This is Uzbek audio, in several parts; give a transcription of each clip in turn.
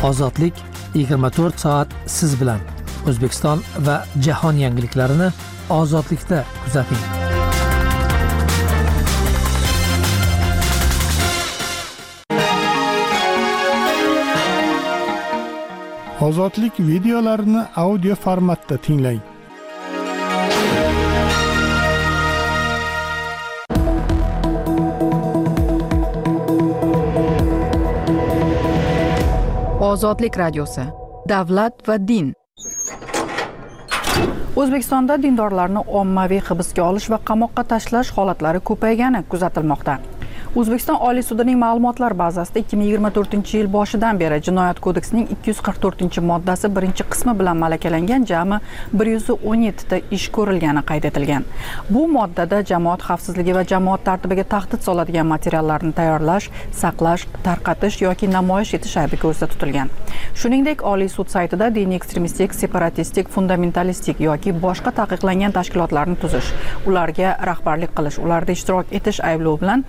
Ozodlik 24 soat siz bilan. O'zbekiston va jahon yangiliklarini ozodlikda kuzating. Ozodlik videolarini audio formatda tinglang. Ozodlik radiosi. Davlat va din. O'zbekistonda dindorlarni ommaviy hibsga olish va qamoqqa tashlash holatlari ko'paygani kuzatilmoqda. O'zbekiston Oliy sudining ma'lumotlar bazasida 2024-yil boshidan beri Jinoyat kodeksining 244-moddasi 1-qismi bilan malakalangan jami 117 ta ish ko'rilgani qayd etilgan. Bu moddada jamoat xavfsizligi va jamoat tartibiga tahdid soladigan materiallarni tayyorlash, saqlash, tarqatish yoki namoyish etish aybi ko'zda tutilgan. Shuningdek, Oliy sud saytida diniy ekstremistik, separatistik, fundamentalistik yoki boshqa taqiqlangan tashkilotlarni tuzish, ularga rahbarlik qilish, ularda ishtirok etish ayblovi bilan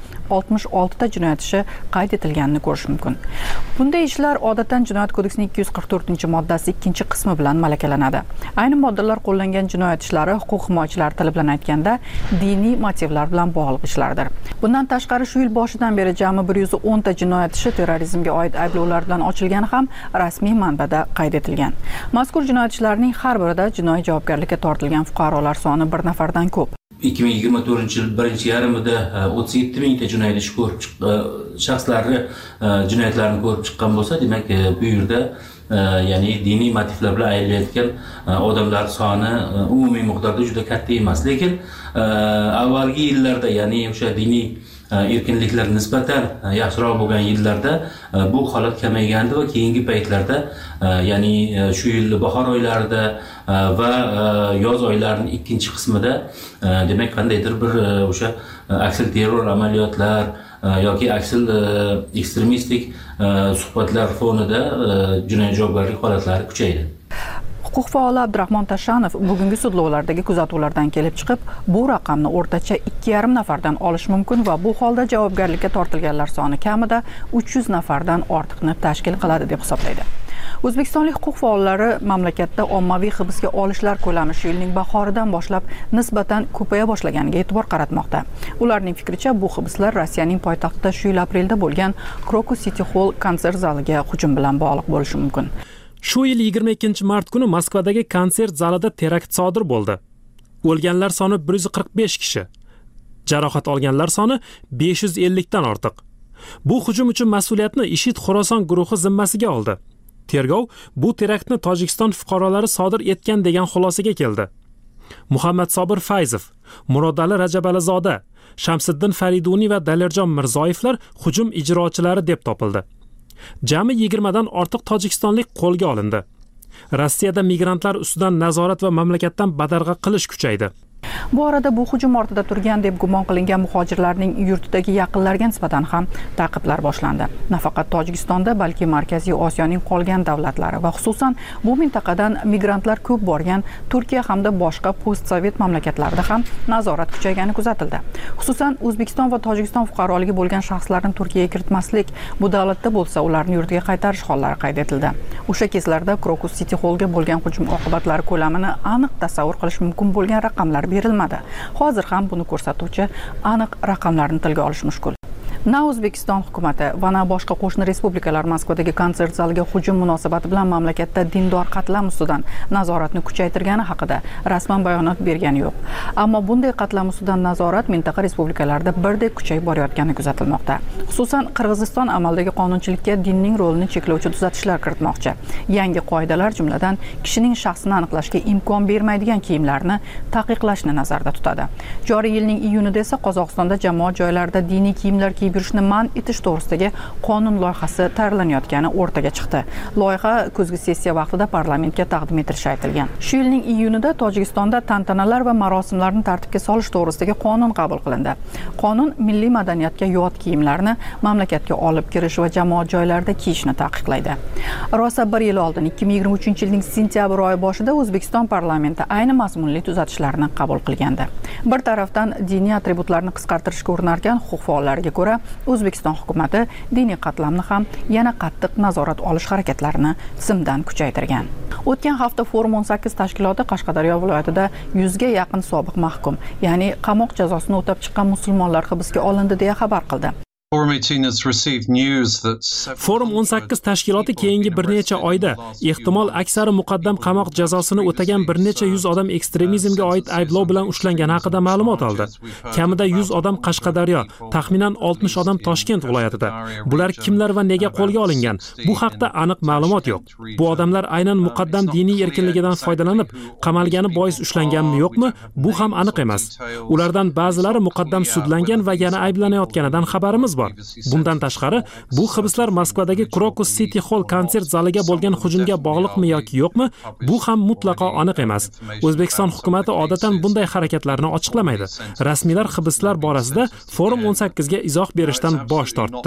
66 ta jinoyat ishi qayd etilganini ko'rish mumkin. Bunday ishlar odatdan Jinoyat kodeksining 244-moddasi 2-qismi bilan malakalanadi. Ayni moddalar qo'llangan jinoyat ishlari huquq himoyachilari tili bilan aytganda diniy motivlar bilan bog'liq ishlardir. Bundan tashqari shu yil boshidan beri jami 110 ta jinoyat ishi terrorizmga oid ayblovlar bilan ochilgani ham rasmiy manbada qayd etilgan. Mazkur jinoyat ishlarining har birida jinoiy javobgarlikka tortilgan fuqarolar soni 1 nafardan ko'p. 2024-yil birinchi yarmida 37 mingta jinoyat ishi ko'rib shaxslarni jinoyatlarni ko'rib chiqqan bo'lsa, demak bu yerda ya'ni diniy motivlar bilan aylanayotgan odamlar soni umumiy miqdorda juda katta emas. Lekin avvalgi yillarda, ya'ni o'sha diniy erkinliklar nisbatan yaxshiroq bo'lgan yillarda bu holat kamaygandi va keyingi paytlarda, ya'ni shu yil bahor oylarida va yoz oylarining 2-qismida demak qandaydir bir o'sha aksil terror amaliyotlar yoki aksil ekstremistik suhbatlar fonida jinoiy javobgarlik holatlari kuchaydi. Huquq faoli Abdurahmon Tashanov bugungi sudlovlardagi kuzatuvlardan kelib chiqib, bu raqamni o'rtacha 2,5 nafardan olish mumkin va bu holda javobgarlikka tortilganlar soni kamida 300 nafardan ortiqni tashkil qiladi deb hisoblaydi. O'zbekistonlik huquq faollari mamlakatda ommaviy hibsga olishlar ko'lami shu yilning bahoridan boshlab nisbatan ko'paya boshlaganiga e'tibor qaratmoqda. Ularning fikricha, bu hibslar Rossiyaning poytaxtida shu yil aprelda bo'lgan Krokus City Hall konsert zaliga hujum bilan bog'liq bo'lishi mumkin. Shu yil 22-mart kuni Moskvadagi konsert zalida terakt sodir bo'ldi. O'lganlar soni 145 kishi, jarohat olganlar soni 550 dan ortiq. Bu hujum uchun mas'uliyatni IShID Xorason guruhi zimmasiga oldi. Tergov bu teraktni Tojikiston fuqarolari sodir etgan degan xulosaga keldi. Muhammad Sobir Fayzov, Murodali Rajabalizoda, Shamsiddin Fariduniy va Dalirjon Mirzoyevlar hujum ijrochilari deb topildi. Jami 20 dan ortiq tojikistonlik qo'lga olindi. Rossiyada migrantlar ustidan nazorat va mamlakatdan badarg'a qilish kuchaydi. Bu orada bu hujum ortida turgan deb gumon qilingan muhojirlarning yurtidagi yaqinlariga nisbatan ham ta'qiblar boshlandi. Nafaqat Tojikistonda, balki Markaziy Osiyoning qolgan davlatlari va xususan bu mintaqadan migrantlar ko'p borgan Turkiya hamda boshqa postsovet mamlakatlarida ham nazorat kuchaygani kuzatildi. Xususan O'zbekiston va Tojikiston fuqaroligi bo'lgan shaxslarni Turkiyaga kiritmaslik, bu davlatda bo'lsa ularni yurtiga qaytarish hollari qayd etildi. O'sha kezlarda Krokus City Hallga bo'lgan hujum oqibatlari ko'lamini aniq tasavvur qilish mumkin bo'lgan raqamlar berilmadi. Hozir ham buni ko'rsatuvchi aniq raqamlarni tilga olish mushkul. Na O'zbekiston hukumati va na boshqa qo'shni respublikalar Moskvadagi konsert zaliga hujum munosabati bilan mamlakatda dindor qatlam ustidan nazoratni kuchaytirgani haqida rasman bayonot bergani yo'q. Ammo bunday qatlam ustidan nazorat mintaqa respublikalarida birdek kuchayib borayotgani kuzatilmoqda. Xususan Qirg'iziston amaldagi qonunchilikka dinning rolini cheklovchi tuzatishlar kiritmoqchi. Yangi qoidalar jumladan kishining shaxsini aniqlashga imkon bermaydigan kiyimlarni taqiqlashni nazarda tutadi. Joriy yilning iyunida esa Qozog'istonda jamoat joylarida diniy kiyimlar kiyib yurishni man etish to'g'risidagi qonun loyihasi tayyorlanayotgani o'rtaga chiqdi. Loyiha kuzgi sessiya vaqtida parlamentga taqdim etilishi aytilgan. Shu yilning iyunida Tojikistonda tantanalar va marosimlarni tartibga solish to'g'risidagi qonun qabul qilindi. Qonun milliy madaniyatga yot kiyimlarni mamlakatga olib kirish va jamoat joylarida kiyishni taqiqlaydi. Rosa 1 yil oldin 2023-yilning sentyabr oyi boshida O'zbekiston parlamenti ayni mazmunli tuzatishlarni qabul qilgandi. Bir tarafdan diniy atributlarni qisqartirishga urinarkan huquq faollariga ko'ra ko'ra, O'zbekiston hukumati diniy qatlamni ham yana qattiq nazorat olish harakatlarini tizimdan kuchaytirgan. O'tgan hafta Forum 18 tashkiloti Qashqadaryo viloyatida 100 ga yaqin sobiq mahkum, ya'ni qamoq jazosini o'tab chiqqan musulmonlar hibsga olindi deya xabar qildi. Forum 18 tashkiloti keyingi bir necha oyda ehtimol aksari muqaddam qamoq jazosini o'tagan bir necha yuz odam ekstremizmga oid ayblov bilan ushlangani haqida ma'lumot oldi. Kamida 100 odam Qashqadaryo, taxminan 60 odam Toshkent viloyatida. Bular kimlar va nega qo'lga olingan? Bu haqda aniq ma'lumot yo'q. Bu odamlar aynan muqaddam diniy erkinligidan foydalanib qamalgani bois ushlanganmi yo'qmi? Bu ham aniq emas. Ulardan ba'zilari muqaddam sudlangan va yana ayblanayotganidan xabarimiz bor. Bundan tashqari, bu hibslar Moskvadagi Krokus City Hall konsert zaliga bo'lgan hujumga bog'liqmi yoki yo'qmi? Bu ham mutlaqo aniq emas. O'zbekiston hukumatı odatan bunday harakatlarni ochiqlamaydi. Rasmiylar hibslar borasida Forum 18 ga izoh berishdan bosh tortdi.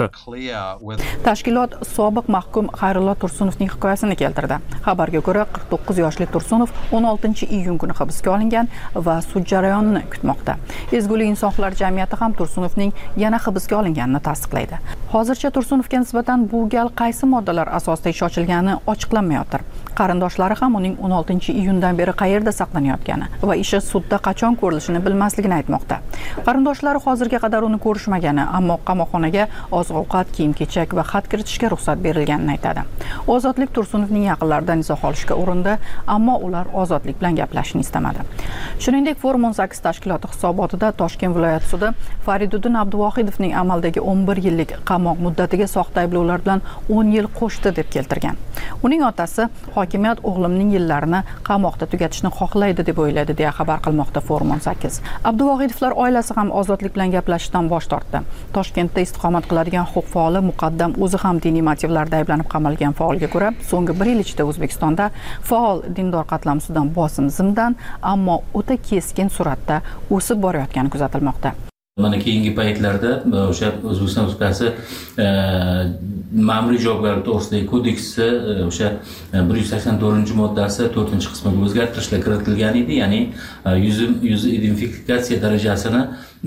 Tashkilot sobiq mahkum Xayrullo Tursunovning hikoyasini keltirdi. Xabarga ko'ra, 49 yoshli Tursunov 16-iyun kuni hibsga olingan va sud jarayonini kutmoqda. Ezgulik insonlar jamiyati ham Tursunovning yana hibsga olinganini tasdiqlaydi. Hozircha Tursunovga nisbatan bu gal qaysi moddalar asosida ish ochilgani ochiqlanmayotir. Qarindoshlari ham uning 16-iyundan beri qayerda saqlanayotgani va ishi sudda qachon ko'rilishini bilmasligini aytmoqda. Qarindoshlari hozirga qadar uni ko'rishmagani, ammo qamoqxonaga oziq-ovqat, kiyim-kechak va xat kiritishga ruxsat berilganini aytadi. Ozodlik Tursunovning yaqinlaridan izoh olishga urindi, ammo ular Ozodlik bilan gaplashishni istamadi. Shuningdek, Forum 18 tashkiloti hisobotida Toshkent viloyat sudi Fariduddin Abduvohidovning amaldagi 11 yillik qamoq muddatiga soxta ayblovlar bilan 10 yil qo'shdi deb keltirgan. Uning otasi hokimiyat o'g'limning yillarini qamoqda tugatishni xohlaydi deb o'yladi deya xabar qilmoqda Forum 18. Abduvohidovlar oilasi ham Ozodlik bilan gaplashishdan bosh tortdi. Toshkentda istiqomat qiladigan huquq faoli muqaddam o'zi ham diniy motivlarda ayblanib qamalgan faolga ko'ra, so'nggi 1 yil ichida O'zbekistonda faol dindor qatlam ustidan bosim zimdan, ammo o'ta keskin sur'atda o'sib borayotgani kuzatilmoqda. Mana keyingi paytlarda o'sha O'zbekiston Respublikasi ma'muriy javobgarlik to'g'risidagi kodeksi o'sha 184-moddasi 4-qismiga o'zgartirishlar kiritilgan edi, ya'ni yuz identifikatsiya darajasini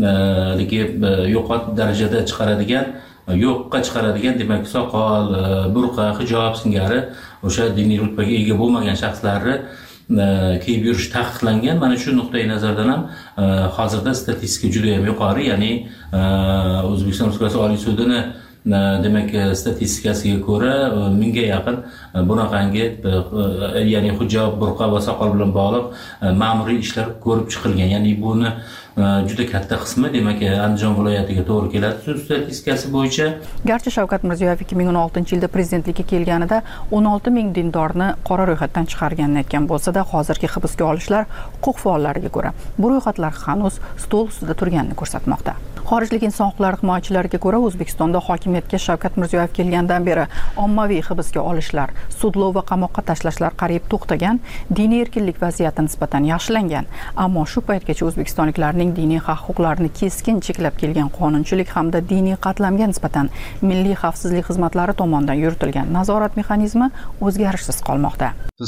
yo'qot darajada yo'qqa chiqaradigan, demak, soqol, burqa, hijob singari o'sha diniy rutbaga ega bo'lmagan shaxslarni kiyib yurish taqiqlangan. Mana shu nuqtai nazardan ham hozirda statistika juda ham yuqori, ya'ni O'zbekiston Respublikasi Oliy sudini demak statistikasiga ko'ra 1000 ga yaqin bunaqangi, ya'ni hijob, burqa va soqol bilan bog'liq ma'muriy ishlar ko'rib chiqilgan. Ya'ni buni juda katta qismi demak Andijon viloyatiga to'g'ri keladi sud statistikasi bo'yicha. Garchi Shavkat Mirziyoyev 2016-yilda prezidentlikka kelganida 16 ming dindorni qora ro'yxatdan chiqarganini aytgan bo'lsa-da, hozirgi hibsga olishlar huquq faollariga ko'ra bu ro'yxatlar hanuz stol ustida turganini ko'rsatmoqda. Xorijlik inson huquqlari himoyachilariga ko'ra, O'zbekistonda hokimiyatga Shavkat Mirziyoyev kelgandan beri ommaviy hibsga olishlar, sudlov va qamoqqa tashlashlar qariyb to'xtagan, diniy erkinlik vaziyati nisbatan yaxshilangan, ammo shu paytgacha o'zbekistonliklarning diniy haq-huquqlarini keskin cheklab kelgan qonunchilik hamda diniy qatlamga nisbatan milliy xavfsizlik xizmatlari tomonidan yuritilgan nazorat mexanizmi o'zgarishsiz qolmoqda.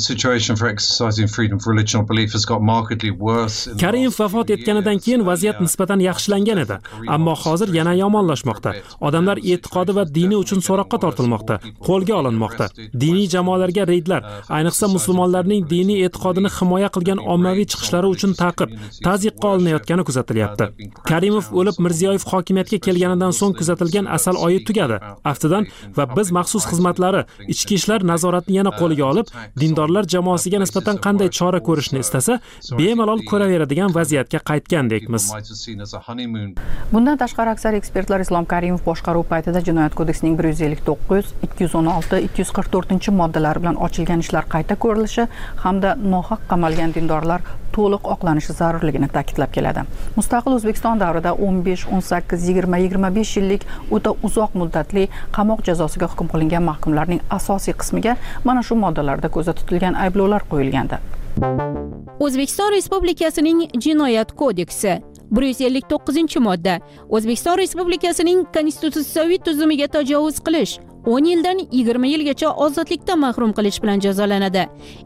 Karimov vafot etganidan keyin vaziyat nisbatan yaxshilangan edi, ammo hozir yana yomonlashmoqda. Odamlar e'tiqodi va dini uchun so'roqqa tortilmoqda, qo'lga olinmoqda. Diniy jamoalarga reydlar, ayniqsa musulmonlarning diniy e'tiqodini himoya qilgan ommaviy chiqishlari uchun ta'qib, tazyiqqa olinayotgani kuzatilmoqda. Karimov o'lib, Mirziyoyev hokimiyatga kelganidan so'ng kuzatilgan asal oyi tugadi. Aftidan va biz maxsus xizmatlari ichki ishlar nazoratni yana qo'lga olib, dindorlar jamoasiga nisbatan qanday chora ko'rishni istasa, bemalol ko'raveradigan vaziyatga qaytgandekmiz. Bundan tashqari aksar ekspertlar Islom Karimov boshqaruv paytida Jinoyat kodeksining 159, 216, 244-moddalari bilan ochilgan ishlar qayta ko'rilishi hamda nohaq qamalgan dindorlar to'liq oqlanishi zarurligini ta'kidlab keladi. Mustaqil O'zbekiston davrida 15, 18, 20, 25 yillik o'ta uzoq muddatli qamoq jazosiga hukm qilingan mahkumlarning asosiy qismiga mana shu moddalarda ko'zda tutilgan ayblovlar qo'yilgandi. O'zbekiston Respublikasining Jinoyat kodeksi 159-modda O'zbekiston Respublikasining konstitutsiyaviy tuzumiga tajovuz qilish, 10 yildan 20 yilgacha ozodlikdan mahrum qilish bilan jazolanadi.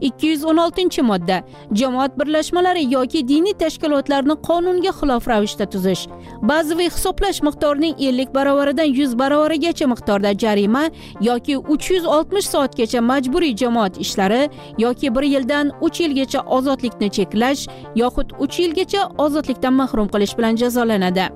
216-modda jamoat birlashmalari yoki diniy tashkilotlarni qonunga xilof ravishda tuzish, bazaviy hisoblash miqdorining 50 baravaridan 100 baravarigacha miqdorda jarima yoki 360 soatgacha majburiy jamoat ishlari yoki 1 yildan 3 yilgacha ozodlikni cheklash yoxud 3 yilgacha ozodlikdan mahrum qilish bilan jazolanadi.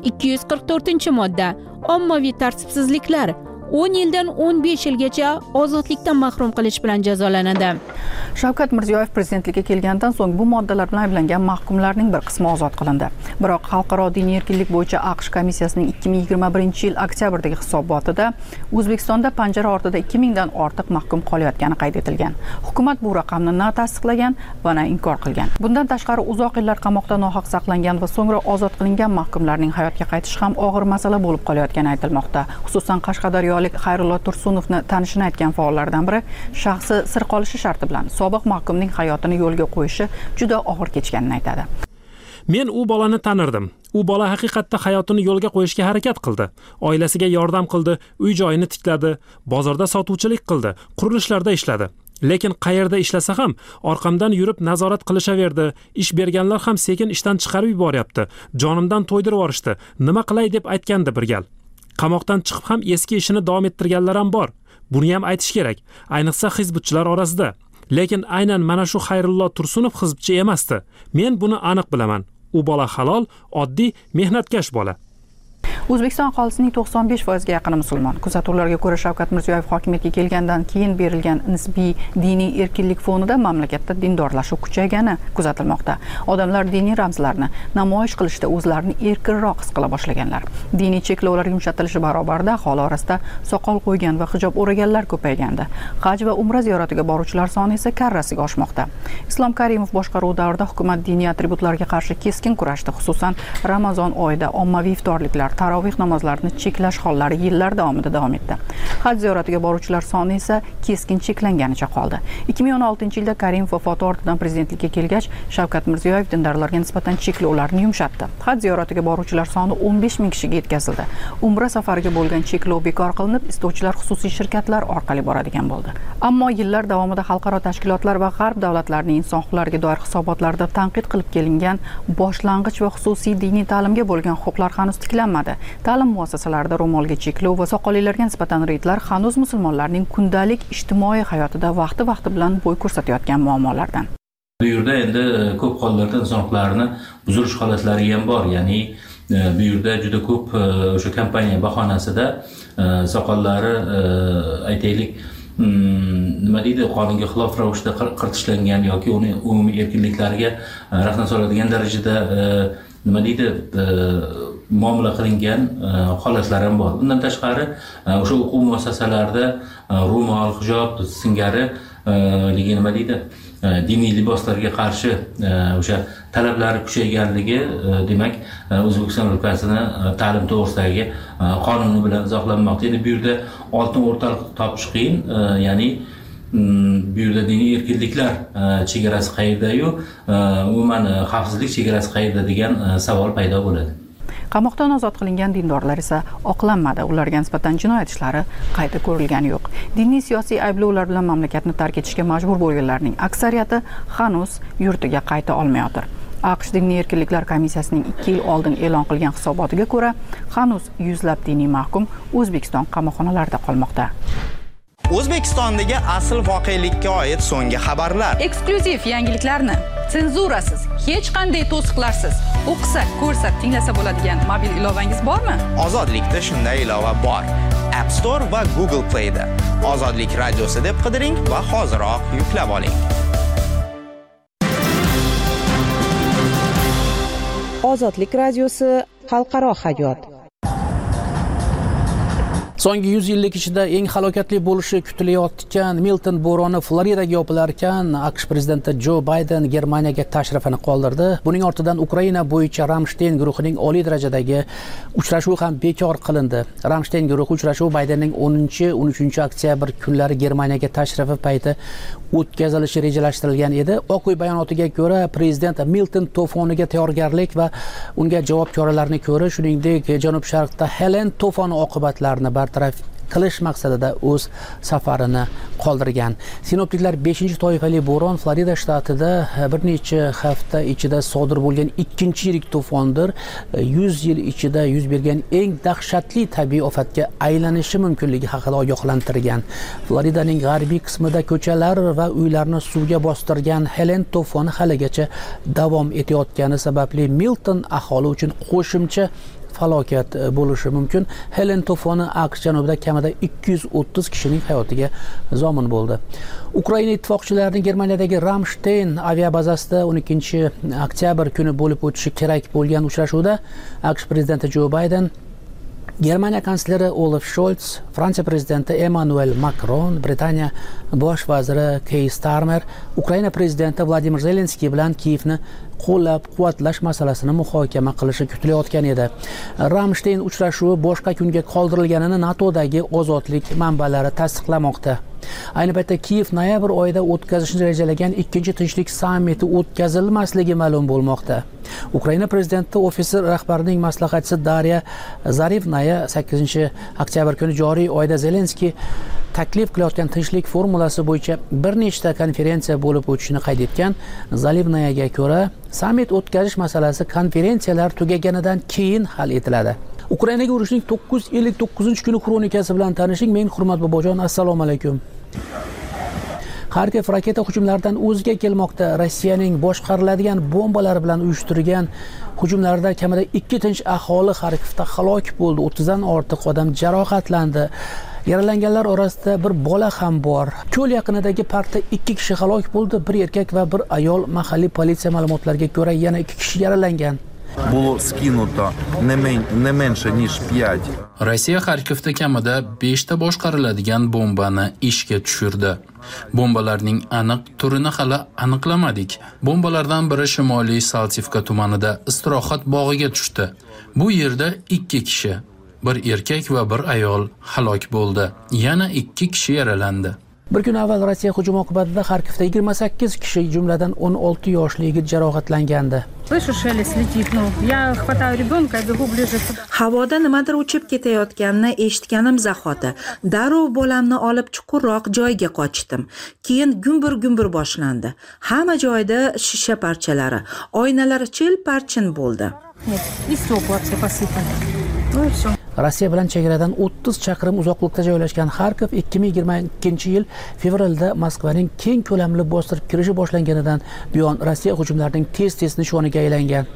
244-modda ommaviy tartibsizliklar 10 yildan 15 yilgacha ozodlikdan mahrum qilish bilan jazolanadi. Shavkat Mirziyoyev prezidentlikka kelgandan so'ng bu moddalar bilan ayblangan mahkumlarning bir qismi ozod qilindi. Biroq Xalqaro diniy erkinlik bo'yicha AQSh komissiyasining 2021-yil oktyabrdagi hisobotida O'zbekistonda panjara ortida 2000 dan ortiq mahkum qolayotgani qayd etilgan. Hukumat bu raqamni na tasdiqlagan va na inkor qilgan. Bundan tashqari uzoq yillar qamoqda nohaq saqlangan va so'ngra ozod qilingan mahkumlarning hayotga qaytishi ham og'ir masala bo'lib qolayotgani aytilmoqda. Xususan Qashqadaryolik Xayrullo Tursunovni tanishini aytgan faollardan biri shaxsi sir qolishi sharti bilan sobiq mahkumning hayotini yo'lga qo'yishi juda og'ir kechganini aytadi. Men u bolani tanirdim. U bola haqiqatda hayotini yo'lga qo'yishga harakat qildi. Oilasiga yordam qildi, uy-joyini tikladi, bozorda sotuvchilik qildi, qurilishlarda ishladi. Lekin qayerda ishlasa ham orqamdan yurib nazorat qilishaverdi. Ish berganlar ham sekin ishdan chiqarib yuboryapti. Jonimdan to'ydirib yorishdi. Nima qilay deb aytgandi bir gal. Qamoqdan chiqib ham eski ishini davom ettirganlar ham bor. Buni ham aytish kerak, ayniqsa hizbchilar orasida. Lekin aynan mana shu Xayrullo Tursunov hizbchi emasdi. Men buni aniq bilaman. U bola halol, oddiy, mehnatkash bola. O'zbekiston aholisining 95% ga yaqini musulmon. Kuzatuvlarga ko'ra Shavkat Mirziyoyev hokimiyatga kelgandan keyin berilgan nisbiy diniy erkinlik fonida mamlakatda dindorlashuv kuchaygani kuzatilmoqda. Odamlar diniy ramzlarni namoyish qilishda o'zlarini erkinroq his qila boshlaganlar. Diniy cheklovlar yumshatilishi barobarida aholi orasida soqol qo'ygan va hijob o'raganlar ko'paygandi. Haj va umra ziyoratiga boruvchilar soni esa karrasiga oshmoqda. Islom Karimov boshqaruvi davrida hukumat diniy atributlarga qarshi keskin kurashdi. Xususan Ramazon oyida ommaviy iftorliklar, tarovih namozlarini cheklash hollari yillar davomida davom etdi. Haj ziyoratiga boruvchilar soni esa keskin cheklanganicha qoldi. 2016-yilda Karimov vafoti ortidan prezidentlikka kelgach, Shavkat Mirziyoyev dindorlarga nisbatan cheklovlarni yumshatdi. Haj ziyoratiga boruvchilar soni 15 ming kishiga yetkazildi. Umra safariga bo'lgan cheklov bekor qilinib, istovchilar xususiy shirkatlar orqali boradigan bo'ldi. Ammo yillar davomida xalqaro tashkilotlar va g'arb davlatlarining inson huquqlariga doir hisobotlarida tanqid qilib kelingan boshlang'ich va xususiy diniy ta'limga bo'lgan huquqlar hanuz tiklanmadi. Ta'lim muassasalarida ro'molga cheklov va soqollilarga nisbatan reydlar hanuz musulmonlarning kundalik ijtimoiy hayotida vaqti bilan bo'y ko'rsatayotgan muammolardan. Bu yerda endi ko'p hollarda inson huquqlarini buzilish holatlari ham bor. Ya'ni bu yerda juda ko'p o'sha kompaniya bahonasida soqollari aytaylik nima deydi, qonunga xilof ravishda qirtishlangan yoki uni umumiy erkinliklariga rahna soladigan darajada nima deydi, muomala qilingan holatlar ham bor. Bundan tashqari o'sha o'quv muassasalarida ro'mol, hijob singari nima deydi, diniy liboslarga qarshi o'sha talablari kuchayganligi demak O'zbekiston Respublikasini ta'lim to'g'risidagi qonuni bilan izohlanmoqda. Endi bu yerda oltin o'rtaliq topish qiyin, ya'ni bu yerda diniy erkinliklar chegarasi qayerda-yu, umuman xavfsizlik chegarasi qayerda degan savol paydo bo'ladi. Qamoqdan ozod qilingan dindorlar esa oqlanmadi. Ularga nisbatan jinoyat ishlari qayta ko'rilgani yo'q. Diniy siyosiy ayblovlar bilan mamlakatni tark etishga majbur bo'lganlarning aksariyati hanuz yurtiga qayta olmayotir. AQSh diniy erkinliklar komissiyasining 2 yil oldin e'lon qilgan hisobotiga ko'ra, hanuz yuzlab diniy mahkum O'zbekiston qamoqxonalarida qolmoqda. O'zbekistondagi asl voqelikka oid so'nggi xabarlar, eksklyuziv yangiliklarni senzurasiz, hech qanday to'siqlarsiz o'qisa, ko'rsa, tinglasa bo'ladigan mobil ilovangiz bormi? Ozodlikda shunday ilova bor. App Store va Google Play'da Ozodlik radiosi deb qidiring va hoziroq yuklab oling. Ozodlik radiosi xalqaro hayot. So'nggi 100 yillik ichida eng halokatli bo'lishi kutilayotgan Milton bo'roni Floridaga yopilar ekan, AQSh prezidenti Jo Bayden Germaniyaga tashrifini qoldirdi. Buning ortidan Ukraina bo'yicha Ramstein guruhining oliy darajadagi uchrashuvi ham bekor qilindi. Ramstein guruhi uchrashuvi Baydenning 10-13 oktyabr kunlari Germaniyaga tashrifi payti o'tkazilishi rejalashtirilgan edi. Oq uy bayonotiga ko'ra, prezident Milton to'foniga tayyorgarlik va unga javob choralarini ko'rish, shuningdek, Janub-Sharqda Helen to'foni oqibatlarini bartaraf qilish maqsadida o'z safarini qoldirgan. Sinoptiklar 5-toifali bo'ron Florida shtatida bir necha hafta ichida sodir bo'lgan ikkinchi yirik to'fondir. 100 yil ichida yuz bergan eng dahshatli tabiiy ofatga aylanishi mumkinligi haqida ogohlantirgan. Floridaning g'arbiy qismida ko'chalar va uylarni suvga bostirgan Helen to'foni haligacha davom etayotgani sababli Milton aholi uchun qo'shimcha falokat bo'lishi mumkin. Helen to'foni AQSh janubida kamida 230 kishining hayotiga zomin bo'ldi. Ukraina ittifoqchilarining Germaniyadagi Ramstein aviabazasida 12-oktyabr kuni bo'lib o'tishi kerak bo'lgan uchrashuvda AQSh prezidenti Jo Bayden, Germaniya kansleri Olaf Scholz, Fransiya prezidenti Emmanuel Macron, Britaniya bosh vaziri Keir Starmer, Ukraina prezidenti Vladimir Zelenskiy bilan Kiyevni qo'llab-quvvatlash masalasini muhokama qilishi kutilayotgan edi. Ramstein uchrashuvi boshqa kunga qoldirilganini NATOdagi ozodlik manbalari tasdiqlamoqda. Ayni paytda Kiyev noyabr oyida o'tkazishni rejalagan ikkinchi tinchlik sammiti o'tkazilmasligi ma'lum bo'lmoqda. Ukraina prezidenti ofisi rahbarining maslahatchisi Darya Zarivnaya 8-oktyabr kuni joriy oyda Zelenskiy taklif qilayotgan tinchlik formulasi bo'yicha bir nechta konferensiya bo'lib o'tishini qayd etgan. Zarivnayaga ko'ra, sammit o'tkazish masalasi konferensiyalar tugaganidan keyin hal etiladi. Ukrainaga urushning 959-kuni kronikasi bilan tanishing. Men Hurmat Bobojon, assalomu alaykum. Xarkov raketa hujumlaridan o'ziga kelmoqda. Rossiyaning boshqariladigan bombalar bilan uyushtirgan hujumlarda kamida 2 tinch aholi Xarkovda halok bo'ldi. 30 dan ortiq odam jarohatlandi. Yaralanganlar orasida bir bola ham bor. Ko'l yaqinidagi parkda 2 kishi halok bo'ldi, bir erkak va bir ayol. Mahalliy politsiya ma'lumotlariga ko'ra yana 2 kishi yaralangan. Було скинуто не менше ніж 5. Rossiya Xarkovda kamida 5 ta boshqariladigan bombani ishga tushirdi. Bombalarning aniq turini hali aniqlamadik. Bombalardan biri Shimoliy Saltivka tumanida istirohat bog'iga tushdi. Bu yerda 2 kishi, bir erkak va bir ayol halok bo'ldi. Yana 2 kishi yaralandi. Bir kun avval Rossiya hujumi oqibatida Xarkovda 28 kishi, jumladan 16 yoshli yigit jarohatlangandi. Havoda nimadir uchib ketayotganini eshitganim zahoti darrov bolamni olib chuqurroq joyga qochdim. Keyin gumbur boshlandi. Hamma joyda shisha parchalari, oynalar chil-parchin bo'ldi. Rossiya bilan chegaradan 30 chaqirim uzoqlikda joylashgan Xarkov 2022-yil fevralda Moskvaning keng ko'lamli bostirib kirishi boshlanganidan buyon Rossiya hujumlarining tez nishoniga aylangan.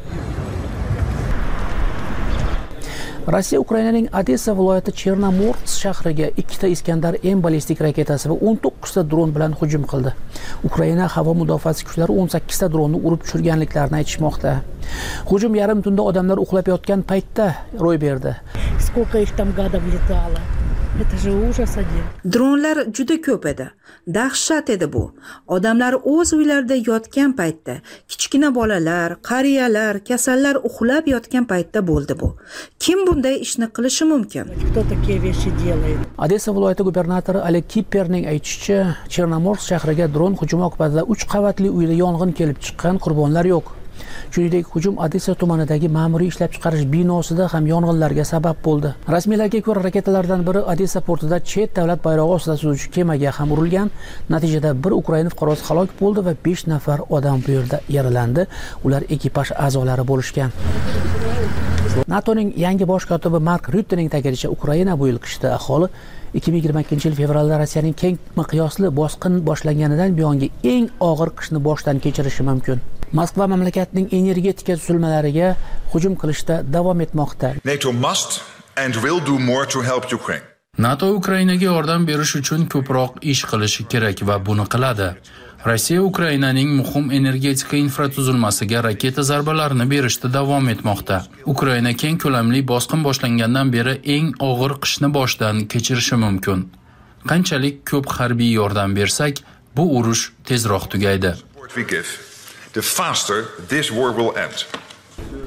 Rossiya Ukrainaning Odessa viloyati Chernomorsk shahriga 2 ta Iskandar M ballistik raketasi va 19 ta dron bilan hujum qildi. Ukraina havo mudofaasi kuchlari 18 ta dronni urib tushirganliklarini aytishmoqda. Hujum yarim tunda odamlar uxlab yotgan paytda ro'y berdi. Сколько их там гадов летало. Это же ужас один. Dronlar juda ko'p edi. Dahshat edi bu. Odamlar o'z uylarida yotgan paytda, kichkina bolalar, qariyalar, kasallar uxlab yotgan paytda bo'ldi bu. Kim bunday ishni qilishi mumkin? Кто такие вещи делает? Odessa viloyati gubernatori Oleg Kiperning aytishicha, Chernomorsk shahriga dron hujumi oqibatida 3 qavatli uyda yong'in kelib chiqqan, qurbonlar yo'q. Shuningdek, hujum Odessa tumanidagi ma'muriy ishlab chiqarish binosida ham yong'inlarga sabab bo'ldi. Rasmiylarga ko'ra, raketalardan biri Odessa portida chet davlat bayrog'i ostida suzuvchi kemaga ham urilgan. Natijada bir Ukraina fuqarosi halok bo'ldi va 5 nafar odam bu yerda yaralandi. Ular ekipaj a'zolari bo'lishgan. NATOning yangi bosh kotibi Mark Ruttening ta'kidlashicha, Ukraina bu yil qishda aholi 2022-yil fevralda Rossiyaning keng miqyosli bosqin boshlanganidan buyongi eng og'ir qishni boshdan kechirishi mumkin. Moskva mamlakatning energetika tuzilmalariga hujum qilishda davom etmoqda. NATO must and will do more to help Ukraine. NATO Ukrainaga yordam berish uchun ko'proq ish qilishi kerak va buni qiladi. Rossiya Ukrainaning muhim energetika infratuzilmasiga raketa zarbalarini berishda davom etmoqda. Ukraina keng ko'lamli bosqin boshlangandan beri eng og'ir qishni boshdan kechirishi mumkin. Qanchalik ko'p harbiy yordam bersak, bu urush tezroq tugaydi. The faster this war will end.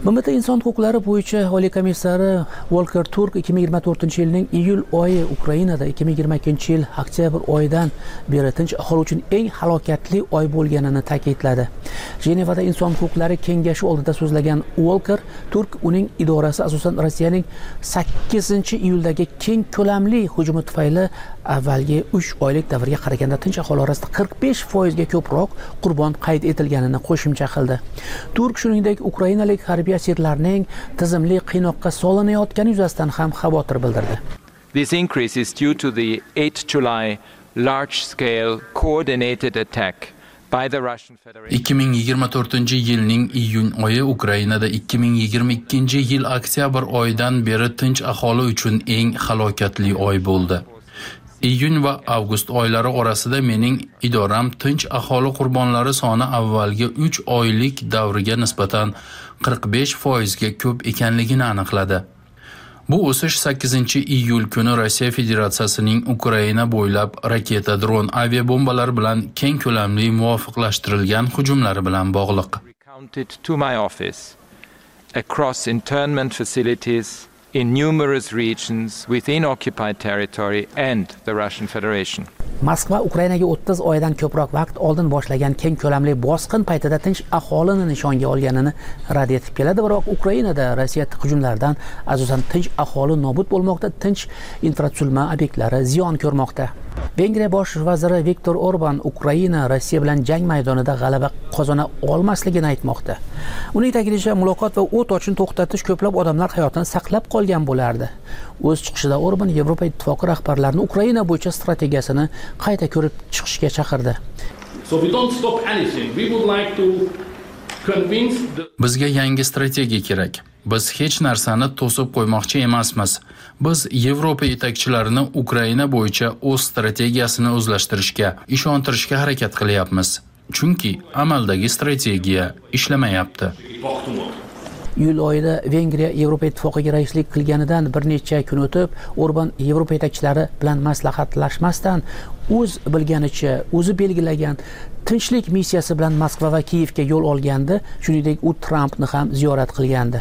BMT inson huquqlari bo'yicha oliy komissari Volker Turk 2024-yilning iyul oyi Ukrainada 2022-yil oktyabr oyidan beri tinch aholi uchun eng halokatli oy bo'lganini ta'kidladi. Jenevada inson huquqlari kengashi oldida so'zlagan Volker Turk uning idorasi asosan Rossiyaning 8-iyuldagi keng ko'lamli hujumi tufayli avvalgi 3 oylik davrga qaraganda tinch aholi orasida 45% ga ko'proq qurbon qayd etilganini qo'shimcha qildi. Turk shuningdek ukrainalik harbiy asirlarning tizimli qiynoqqa solinayotgani yuzasidan ham xavotir bildirdi. This increase is due to the 8 July large-scale coordinated attack by the Russian Federation. 2024-yilning iyun oyi Ukrainada 2022-yil oktyabr oyidan beri tinch aholi uchun eng halokatli oy bo'ldi. Iyun va avgust oylari orasida mening idoram tinch aholi qurbonlari soni avvalgi 3 oylik davriga nisbatan 45% ga ko'p ekanligini aniqladi. Bu o'sish 8-iyul kuni Rossiya Federatsiyasining Ukraina bo'ylab raketa, dron, aviabombalar bilan keng ko'lamli muvofiqlashtirilgan hujumlari bilan bog'liq. To my office across internment facilities in numerous regions within occupied territory and the Russian Federation. Moskva Ukrainaga 30 oydan ko'proq vaqt oldin boshlagan keng ko'lamli bosqin paytida tinch aholini nishonga olganini rad etib keladi, biroq Ukrainada Rossiya hujumlaridan asosan tinch aholi nobud bo'lmoqda, tinch infratuzilma obyektlari ziyon ko'rmoqda. Vengriya bosh vaziri Viktor Orban Ukraina Rossiya bilan jang maydonida g'alaba qozona olmasligini aytmoqda. Uning ta'kidlashicha, muloqot va o't ochishni to'xtatish ko'plab odamlar hayotini saqlab qolgan bo'lardi. O'z chiqishida Orban Yevropa Ittifoqi rahbarlarini Ukraina bo'yicha strategiyasini qayta ko'rib chiqishga chaqirdi. Bizga yangi strategiya kerak. Biz hech narsani to'sib qo'ymoqchi emasmiz. Biz Yevropa yetakchilarini Ukraina bo'yicha o'z strategiyasini o'zlashtirishga, ishontirishga harakat qilyapmiz. Chunki amaldagi strategiya ishlamayapti. Iyul oyida Vengriya Yevropa Ittifoqiga raislik qilganidan bir necha kun o'tib, Orban Yevropa yetakchilari bilan maslahatlashmasdan o'z bilganicha, o'zi belgilagan tinchlik missiyasi bilan Moskva va Kiyevga yo'l olgandi. Shuningdek, u Trampni ham ziyorat qilgandi.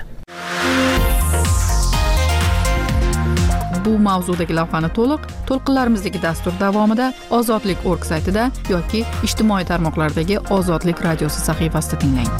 Bu mavzudagi lavhani to'lqinlarimizdagi dastur davomida ozodlik.org saytida yoki ijtimoiy tarmoqlardagi Ozodlik radiosi sahifasida tinglang.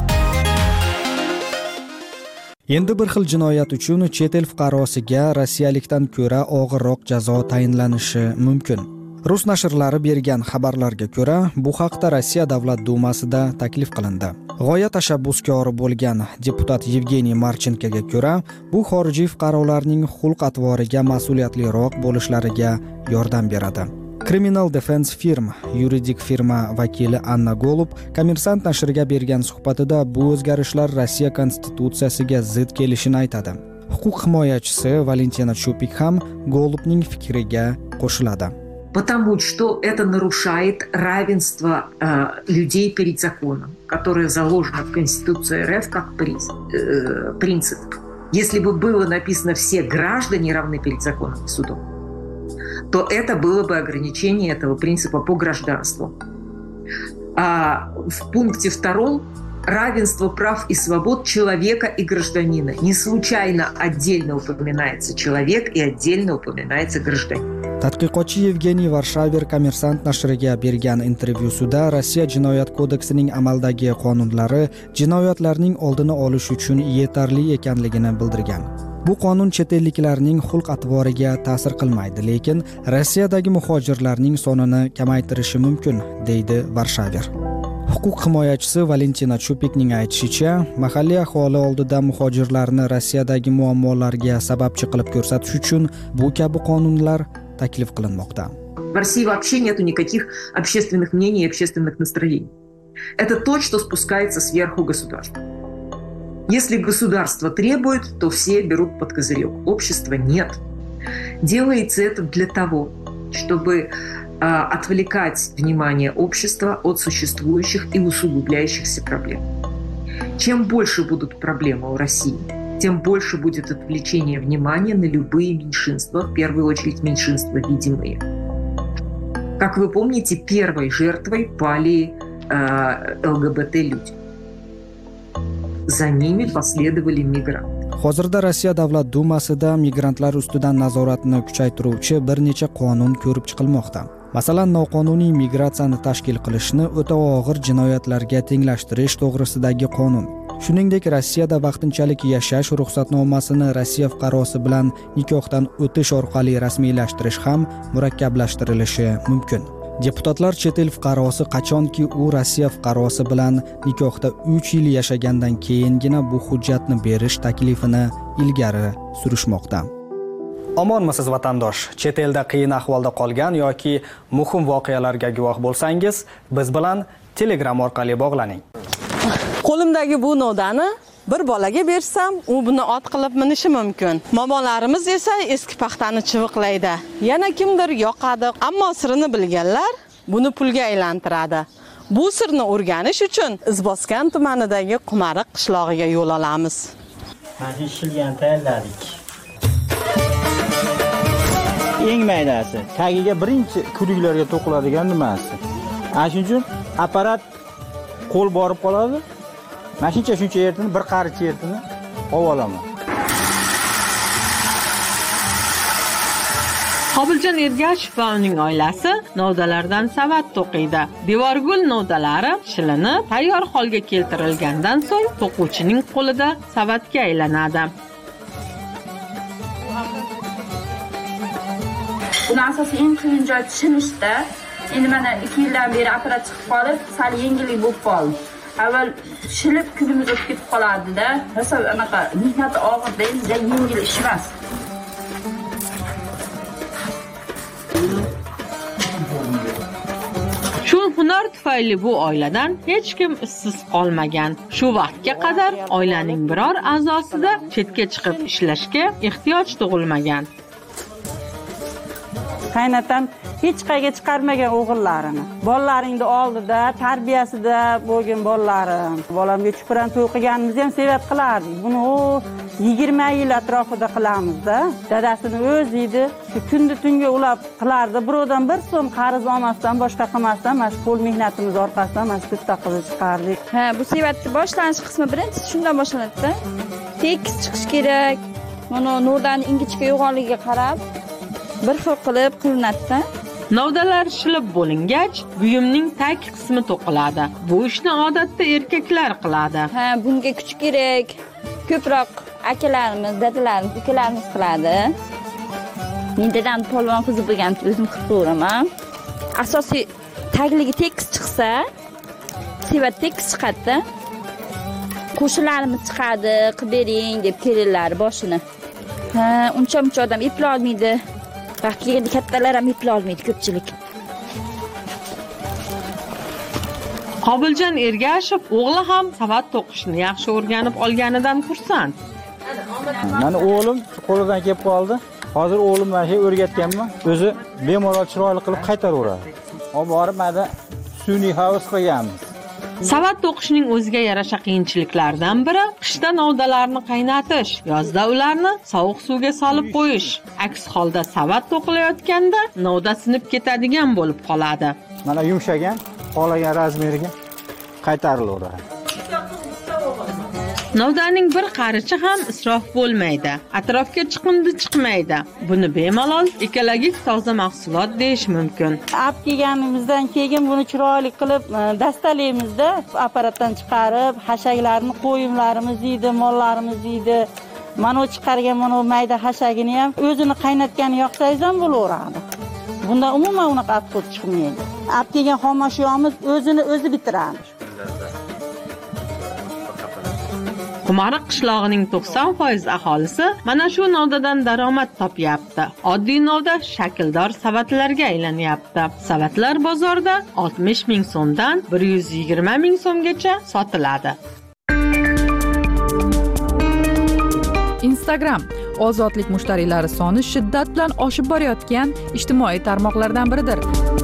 Endi bir xil jinoyat uchun chet el fuqarosiga rossiyalikdan ko'ra og'irroq jazo tayinlanishi mumkin. Rus nashrlari bergan xabarlarga ko'ra, bu haqda Rossiya Davlat dumasida taklif qilindi. G'oya tashabbuskori bo'lgan deputat Yevgeniy Marchenkoga ko'ra, bu xorijiy fuqarolarning xulq-atvoriga mas'uliyatliroq bo'lishlariga yordam beradi. Criminal Defense Firm yuridik firma vakili Anna Golub Kommersant nashriga bergan suhbatida bu o'zgarishlar Rossiya konstitutsiyasiga zid kelishini aytadi. Huquq himoyachisi Valentina Chupik ham Golubning fikriga qo'shiladi. Потому что это нарушает равенство людей перед законом, которое заложено в Конституции РФ как принцип. Если бы было написано «все граждане равны перед законом и судом», то это было бы ограничение этого принципа по гражданству. А в пункте 2 равенство прав и свобод человека и гражданина. Не случайно отдельно упоминается человек и отдельно упоминается гражданин. Tadqiqotchi Yevgeniy Varshaver Kommersant nashriga bergan intervyusida Rossiya jinoyat kodeksining amaldagi qonunlari jinoyatlarning oldini olish uchun yetarli ekanligini bildirgan. Bu qonun chet elliklarning xulq-atvoriga ta'sir qilmaydi, lekin Rossiyadagi muhojirlarning sonini kamaytirishi mumkin, deydi Varshaver. Huquq himoyachisi Valentina Chupikning aytishicha, mahalliy aholi oldida muhojirlarni Rossiyadagi muammolarga sababchi qilib ko'rsatish uchun bu kabi qonunlar taklif qilinmoqda. В России вообще нету никаких общественных мнений и общественных настроений. Это то, что спускается сверху государства. Если государство требует, то все берут под козырек. Общества нет. Делается это для того, чтобы отвлекать внимание общества от существующих и усугубляющихся проблем. Чем больше будут проблемы у России, тем больше будет отвлечение внимания на любые меньшинства, в первую очередь меньшинства видимые. Как вы помните, первой жертвой пали ЛГБТ-люди. за ними последовали мигранты. Hozirda Rossiya Davlat Dumasida migrantlar ustidan nazoratni kuchaytiruvchi bir necha qonun ko'rib chiqilmoqda. Masalan, noqonuniy migratsiyani tashkil qilishni o'ta og'ir jinoyatlarga tenglashtirish to'g'risidagi qonun. Shuningdek, Rossiyada vaqtinchalik yashash ruxsatnomasini Rossiya fuqarosi bilan nikohdan o'tish orqali rasmiylashtirish ham murakkablashtirilishi mumkin. Deputatlar chet el fuqarosi qachonki u Rossiya fuqarosi bilan nikohda 3 yil yashagandan keyingina bu hujjatni berish taklifini ilgari surishmoqda. Omonmisiz vatandosh? Chet elda qiyin ahvolda qolgan yoki muhim voqealarga guvoh bo'lsangiz, biz bilan Telegram orqali bog'laning. Qo'limdagi bu nodani bir bolaga bersam, u buni ot qilib minishi mumkin. Momolarimiz esa eski paxtani chiviqlaydi. Yana kimdir yoqadi, ammo sirini bilganlar buni pulga aylantiradi. Bu sirni o'rganish uchun Izboskan tumanidagi Qumariq qishlog'iga yo'l olamiz. Mana shilgan tayyorladik. Eng maydasi, tagiga birinchi kuliklarga to'qiladigan nimasi. Ana shuning uchun apparat qo'l borib qoladi. Mana shuncha yertini, bir qaricha yertini olib olaman. Qobiljon Ergashev va uning oilasi novdalardan savat to'qiydi. Devorgul novdalari shilinib, tayyor holga keltirilgandan so'ng to'quvchining qo'lida savatga aylanadi. Buni asosiy eng qiyin joyi tushunishda. Endi mana 2 yildan beri apparat chiqib qolib, sal yengillik bo'lib qoldi. Avval shilib kunimiz o'tib ketib qoladi-da. Rosa anaqa mehnat og'ir deymiz, yengil ish emas. Shu hunar tufayli bu oiladan hech kim ishsiz qolmagan. Shu vaqtga qadar oilaning biror a'zosida chetga chiqib ishlashga ehtiyoj tug'ilmagan. Qaynatam hech qayga chiqarmagan o'g'illarini. Bolalaringni oldida, tarbiyasida bo'lgan bolalarim. Bolamga chuqran to'y qilganimizni ham sevat qilardik. Buni 20 yil atrofida qilamiz-da. Dadasini o'zi edi, shu kunda tunga ulab qilardi. Birovdan 1 so'm qarz olmasdan, boshqa qilmasdan, mana shu qo'l mehnatimiz orqasidan mana shu bitta qizni chiqardik. Ha, bu sevatni boshlanish qismi birinchisi shundan boshlanadi-da. Tekis chiqish kerak. Mana nurdan ingichka yo'g'onligiga qarab bir xil qilib qilinadi-da. Novdalar shilib bo'lingach, buyumning tag qismi to'qiladi. Bu ishni odatda erkaklar qiladi. Ha, bunga kuch kerak. Ko'proq akalarimiz, dadalarimiz, ukalarimiz qiladi. Men dadam polvon qizi bo'lgan, o'zim qilib ko'raman. Asosiy tagligi tekis chiqsa, sevat tekis chiqadi. Qo'shnilarimiz chiqadi, qilib bering deb kelinlar boshini. Ha, uncha odam eplay olmaydi. Vaqt kelganda kattalar ham eplay olmaydi ko'pchilik. Qobiljon Ergashev o'g'li ham savat to'qishni yaxshi o'rganib olganidan xursand. Mana o'g'lim qo'lidan kelib qoldi. Hozir o'g'lim mana shu o'rgatganman. O'zi bemalol chiroyli qilib qaytaraveradi. Olib borib mana sun'iy havas qilganmiz. Savat to'qishning o'ziga yarasha qiyinchiliklaridan biri qishda novdalarni qaynatish, yozda ularni sovuq suvga solib qo'yish. Aks holda savat to'qilayotganda novda sinib ketadigan bo'lib qoladi. Mana yumshagan, qolagan razmeriga qaytarilaveradi. Novdaning bir qarichi ham isrof bo'lmaydi. Atrofga chiqindi chiqmaydi. Buni bemalol ekologik toza mahsulot deyish mumkin. Olib kelganimizdan keyin buni chiroyli qilib dastalaymizda, apparatdan chiqarib, hashaklarni qo'yimlarimiz yeydi, mollarimiz yeydi. Mana chiqargan mana mayda hashagini ham o'zini qaynatgan yoqsangiz ham bo'laveradi. Bunda umuman unaqa afqut chiqmaydi. Olib kelgan xomashyomiz o'zi bitiradi. Qumariq qishlog'ining 90% aholisi mana shu novdadan daromad topyapti. Oddiy novda shakldor savatlarga aylanyapti. Savatlar bozorda 60 ming so'mdan 120 ming so'mgacha sotiladi. Instagram ozodlik mushtariylari soni shiddat bilan oshib borayotgan ijtimoiy tarmoqlardan biridir.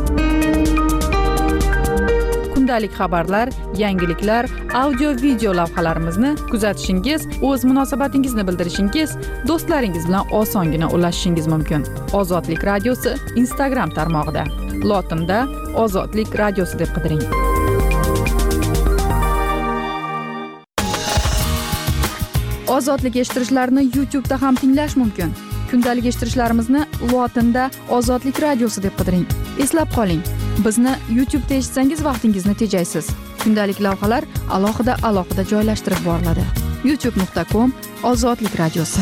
Kundalik xabarlar, yangiliklar, audio-video lavhalarimizni kuzatishingiz, o'z munosabatingizni bildirishingiz, do'stlaringiz bilan osongina ulashishingiz mumkin. Ozodlik radiosi Instagram tarmog'ida. Lotinda Ozodlik radiosi deb qidiring. Ozodlik eshittirishlarni YouTube'da ham tinglash mumkin. Kundalik eshittirishlarimizni lotinda Ozodlik radiosi deb qidiring. Eslab qoling, bizni YouTube'da eshitsangiz vaqtingizni tejaysiz. Kundalik lavhalar alohida joylashtirib boriladi. youtube.com Ozodlik radiosi.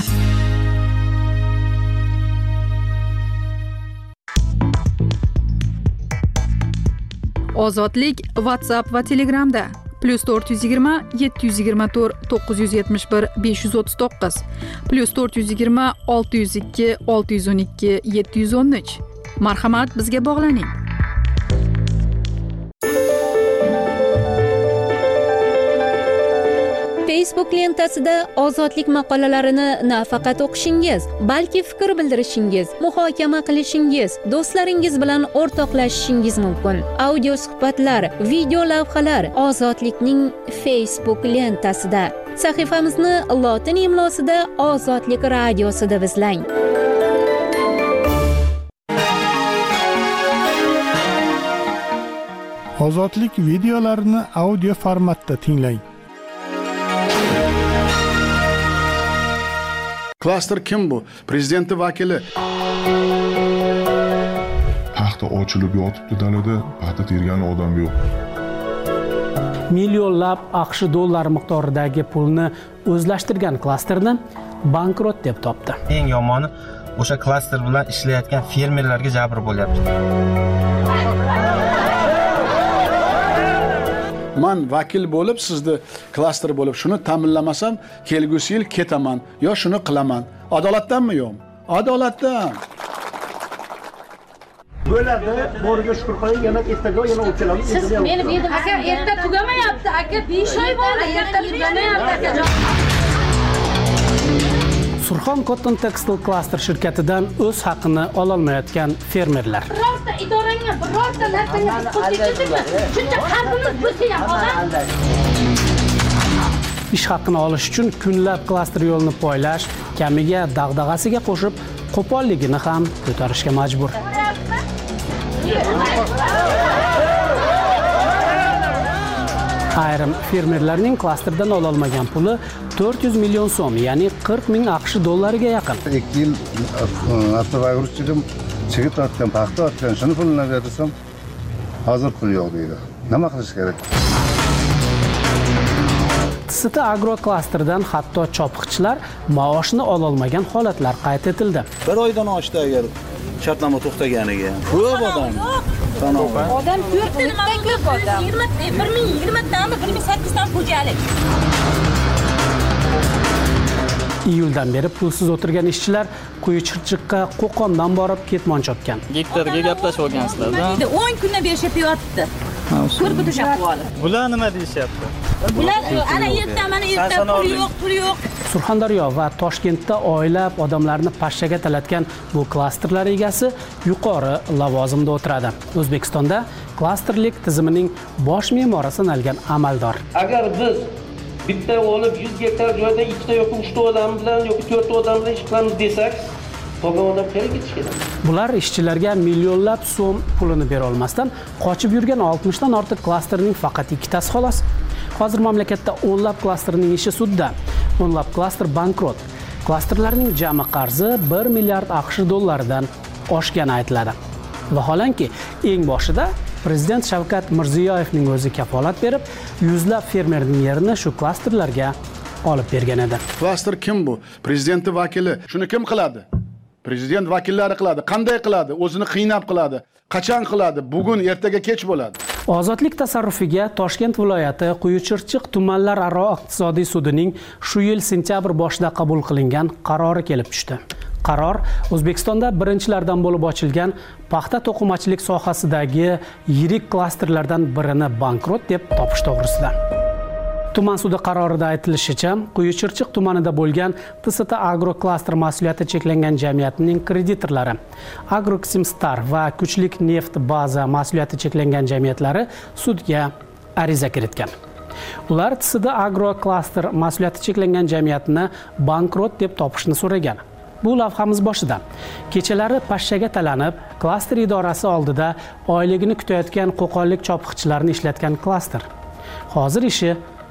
Ozodlik WhatsApp va Telegramda +420 724 971 539 +420 602 612 713. Marhamat, bizga bog'laning. Facebook lentasida ozodlik maqolalarini nafaqat o'qishingiz, balki fikr bildirishingiz, muhokama qilishingiz, do'stlaringiz bilan o'rtoqlashishingiz mumkin. Audio suhbatlar, video lavhalar Ozodlikning Facebook lentasida. Sahifamizni lotin imlosida Ozodlik radiosi deb izlang. Ozodlik videolarini audio formatda tinglang. Klaster kim bu? Prezidenti vakili. Paxta ochilib yotibdi dalada, paxta tergan odam yo'q. Millionlab AQSh dollari miqdoridagi pulni o'zlashtirgan klasterni bankrot deb topdi. Eng yomoni o'sha klaster bilan ishlayotgan fermerlarga jabr bo'lyapti. Man vakil bo'lib, sizni klaster bo'lib shuni ta'minlamasam, kelgusi yil ketaman yo shuni qilaman. Adolatdanmi yo'qmi? Adolatdan. Bo'ladi, boriga shukr qiling, yana ertaga yana o'tkalamiz. Siz meni berdim aka, erta tugamayapti aka, 5 oy bo'ldi, erta tugamayapti akajon. Surxon Cotton Textile Cluster shirkatidan o'z haqini ololmayotgan fermerlar. Birorta idorangga, birorta narsanga pul tekizingmi? Shuncha qalbimiz bo'lsa ham og'a. Ish haqini olish uchun kunlab klaster yo'lini poylash, kamiga dag'dag'asiga qo'shib, qo'polligini ham ko'tarishga majbur. Ayrim fermerlarning klasterdan ololmagan puli 400 million so'm, ya'ni 40 ming AQSh dollariga yaqin. 2 yil avtovayruschidim, chigit otgan, paxta otgan, shuni pulini bersam, hozir pul yo'q deydi. Nima qilish kerak? TST Agro klasterdan hatto chopiqchilar maoshni ololmagan holatlar qayd etildi. Bir oydan oshdi agar shartnoma to'xtaganiga. Ko'p odam. Odam 4 nima ko'p odam. 1020 tami, 1008 tam xo'jalik. Iyuldan beri pulsiz o'tirgan ishchilar Quyi Chirchiqqa Qo'qondan borib ketmon chopgan. Gektarga gaplashib olgansizlar-da. 10 kundan beri shapyapti. Ko'rib o'tishib qoldi. Bular nima deyishyapti? Bular ana erta, mana erta pul yo'q. Surxondaryo va Toshkentda oylab odamlarni pashshaga talatgan bu klasterlar egasi yuqori lavozimda o'tiradi. O'zbekistonda klasterlik tizimining bosh me'mori sanalgan amaldor. Agar biz bitta olib 100 gektar joyda 2 ta yoki 3 ta odam bilan yoki 4 ta odam bilan ish qilamiz desak, qolgan odam qayerga ketish kerak? Bular ishchilarga millionlab so'm pulini bera olmasdan qochib yurgan 60 dan ortiq klasterning faqat 2 tasi xolos. Hozir mamlakatda o'nlab klasterning ishi sudda, o'nlab klaster bankrot. Klasterlarning jami qarzi 1 milliard AQSh dollaridan oshgani aytiladi. Vaholanki, eng boshida Prezident Shavkat Mirziyoyevning o'zi kafolat berib, yuzlab fermerning yerini shu klasterlarga olib bergan edi. Klaster kim bu? Prezidenti vakili. Shuni kim qiladi? Prezident vakillari qiladi. Qanday qiladi? O'zini qiynab qiladi. Qachon qiladi? Bugun, ertaga kech bo'ladi. Ozodlik tasarrufiga Toshkent viloyati Quyi Chirchiq tumanlararo iqtisodiy sudining shu yil sentyabr boshida qabul qilingan qarori kelib tushdi. Qaror O'zbekistonda birinchilardan bo'lib ochilgan paxta to'qimachilik sohasidagi yirik klasterlardan birini bankrot deb topish to'g'risida. Tuman sudi qarorida aytilishicha, Quyi Chirchiq tumanida bo'lgan TST Agro klaster mas'uliyati cheklangan jamiyatining kreditorlari, Agroximstar va Kuchlik neft baza mas'uliyati cheklangan jamiyatlari sudga ariza kiritgan. Ular TST Agro klaster mas'uliyati cheklangan jamiyatni bankrot deb topishni so'ragan. Bu lavhamiz boshida. Kechalari pashshaga talanib, klaster idorasi oldida oyligini kutayotgan qo'qonlik chopiqchilarni ishlatgan klaster. Hozir ishi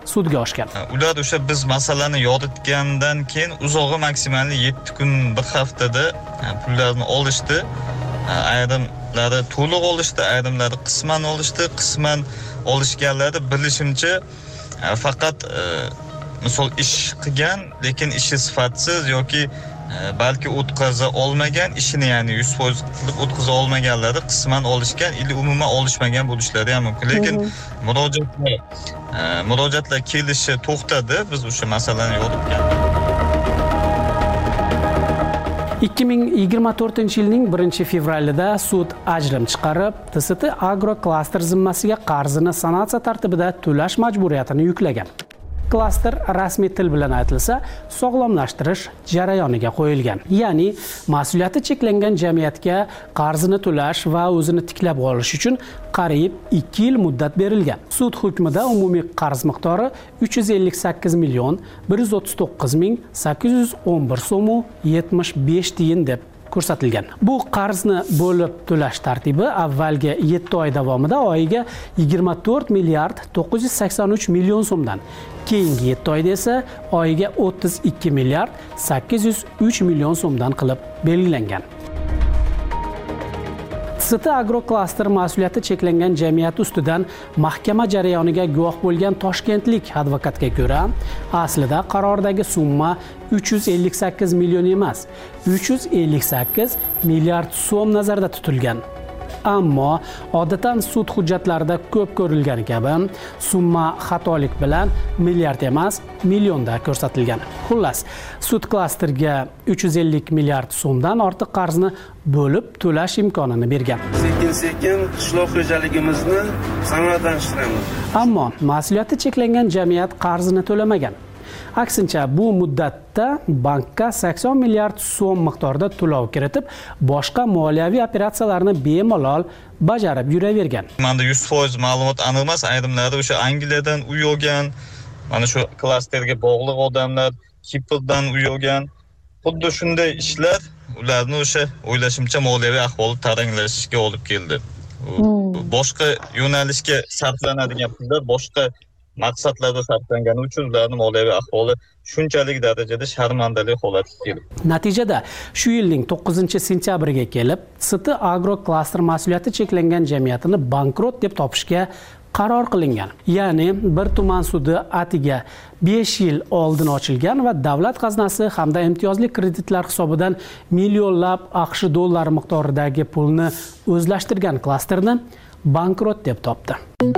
sudga oshgan. Ular o'sha biz masalani yoritgandan keyin uzog'i maksimal 7 kun, bir haftada pullarni olishdi. Ayrimlari to'liq olishdi, ayrimlari qisman olishdi. Qisman olishganlari bilishimcha faqat misol ish qilgan, lekin ishi sifatsiz yoki balki o'tkaza olmagan ishini, ya'ni 100% qilib o'tkaza olmaganlari qisman olishgan, umuman olishmagan bo'lishlari ham mumkin. Lekin murojaatlar kelishi to'xtadi. Biz o'sha masalani yoritgan. 2024-yilning 1-fevralida sud ajrim chiqarib, TST Agro klaster zimmasiga qarzini sanatsiya tartibida to'lash majburiyatini yuklagan. Klaster rasmiy til bilan aytilsa, sog'lomlashtirish jarayoniga qo'yilgan. Ya'ni, mas'uliyati cheklangan jamiyatga qarzini to'lash va o'zini tiklab olish uchun qariyb 2 yil muddat berilgan. Sud hukmida umumiy qarz miqdori 358 million 139 ming 811 so'm 75 tiyin deb ko'rsatilgan. Bu qarzni bo'lib to'lash tartibi avvalgi 7 oy davomida oyiga 24 milliard 983 million so'mdan, keyingi 7 oyda esa oyiga 32 milliard 803 million so'mdan qilib belgilangan. TST Agro klaster mas'uliyati cheklangan jamiyat ustidan mahkama jarayoniga guvoh bo'lgan toshkentlik advokatga ko'ra, aslida qarordagi summa 358 million emas, 358 milliard so'm nazarda tutilgan. Ammo odatan sud hujjatlarida ko'p ko'rilgani kabi summa xatolik bilan milliard emas, millionda ko'rsatilgan. Xullas, sud klasterga 350 milliard so'mdan ortiq qarzni bo'lib to'lash imkonini bergan. Sekin-sekin qishloq xo'jaligimizni sanoatlantiramiz. Ammo mas'uliyati cheklangan jamiyat qarzini to'lamagan. Aksincha, bu muddatda bankka 80 milliard so'm miqdorida to'lov kiritib, boshqa moliyaviy operatsiyalarni bemalol bajarib yuravergan. Menda 100% ma'lumot aniq emas, ayrimlari o'sha Angliyadan uy olgan, mana shu klasterga bog'liq odamlar Kiprdan uy olgan. Xuddi shunday ishlar ularni o'sha o'ylashimcha moliyaviy ahvoli taranglashishiga olib keldi. Boshqa yo'nalishga sarflanadigan pullar boshqa maqsadlarda sarflangani uchun ularning moliyaviy ahvoli shunchalik darajada sharmandali holatga keldi. Natijada shu yilning 9-sentyabriga kelib, TST Agro klaster mas'uliyati cheklangan jamiyatini bankrot deb topishga qaror qilingan. Ya'ni bir tuman sudi atiga 5 yil oldin ochilgan va davlat xazinasi hamda imtiyozli kreditlar hisobidan millionlab AQSh dollari miqdoridagi pulni o'zlashtirgan klasterni bankrot deb topdi.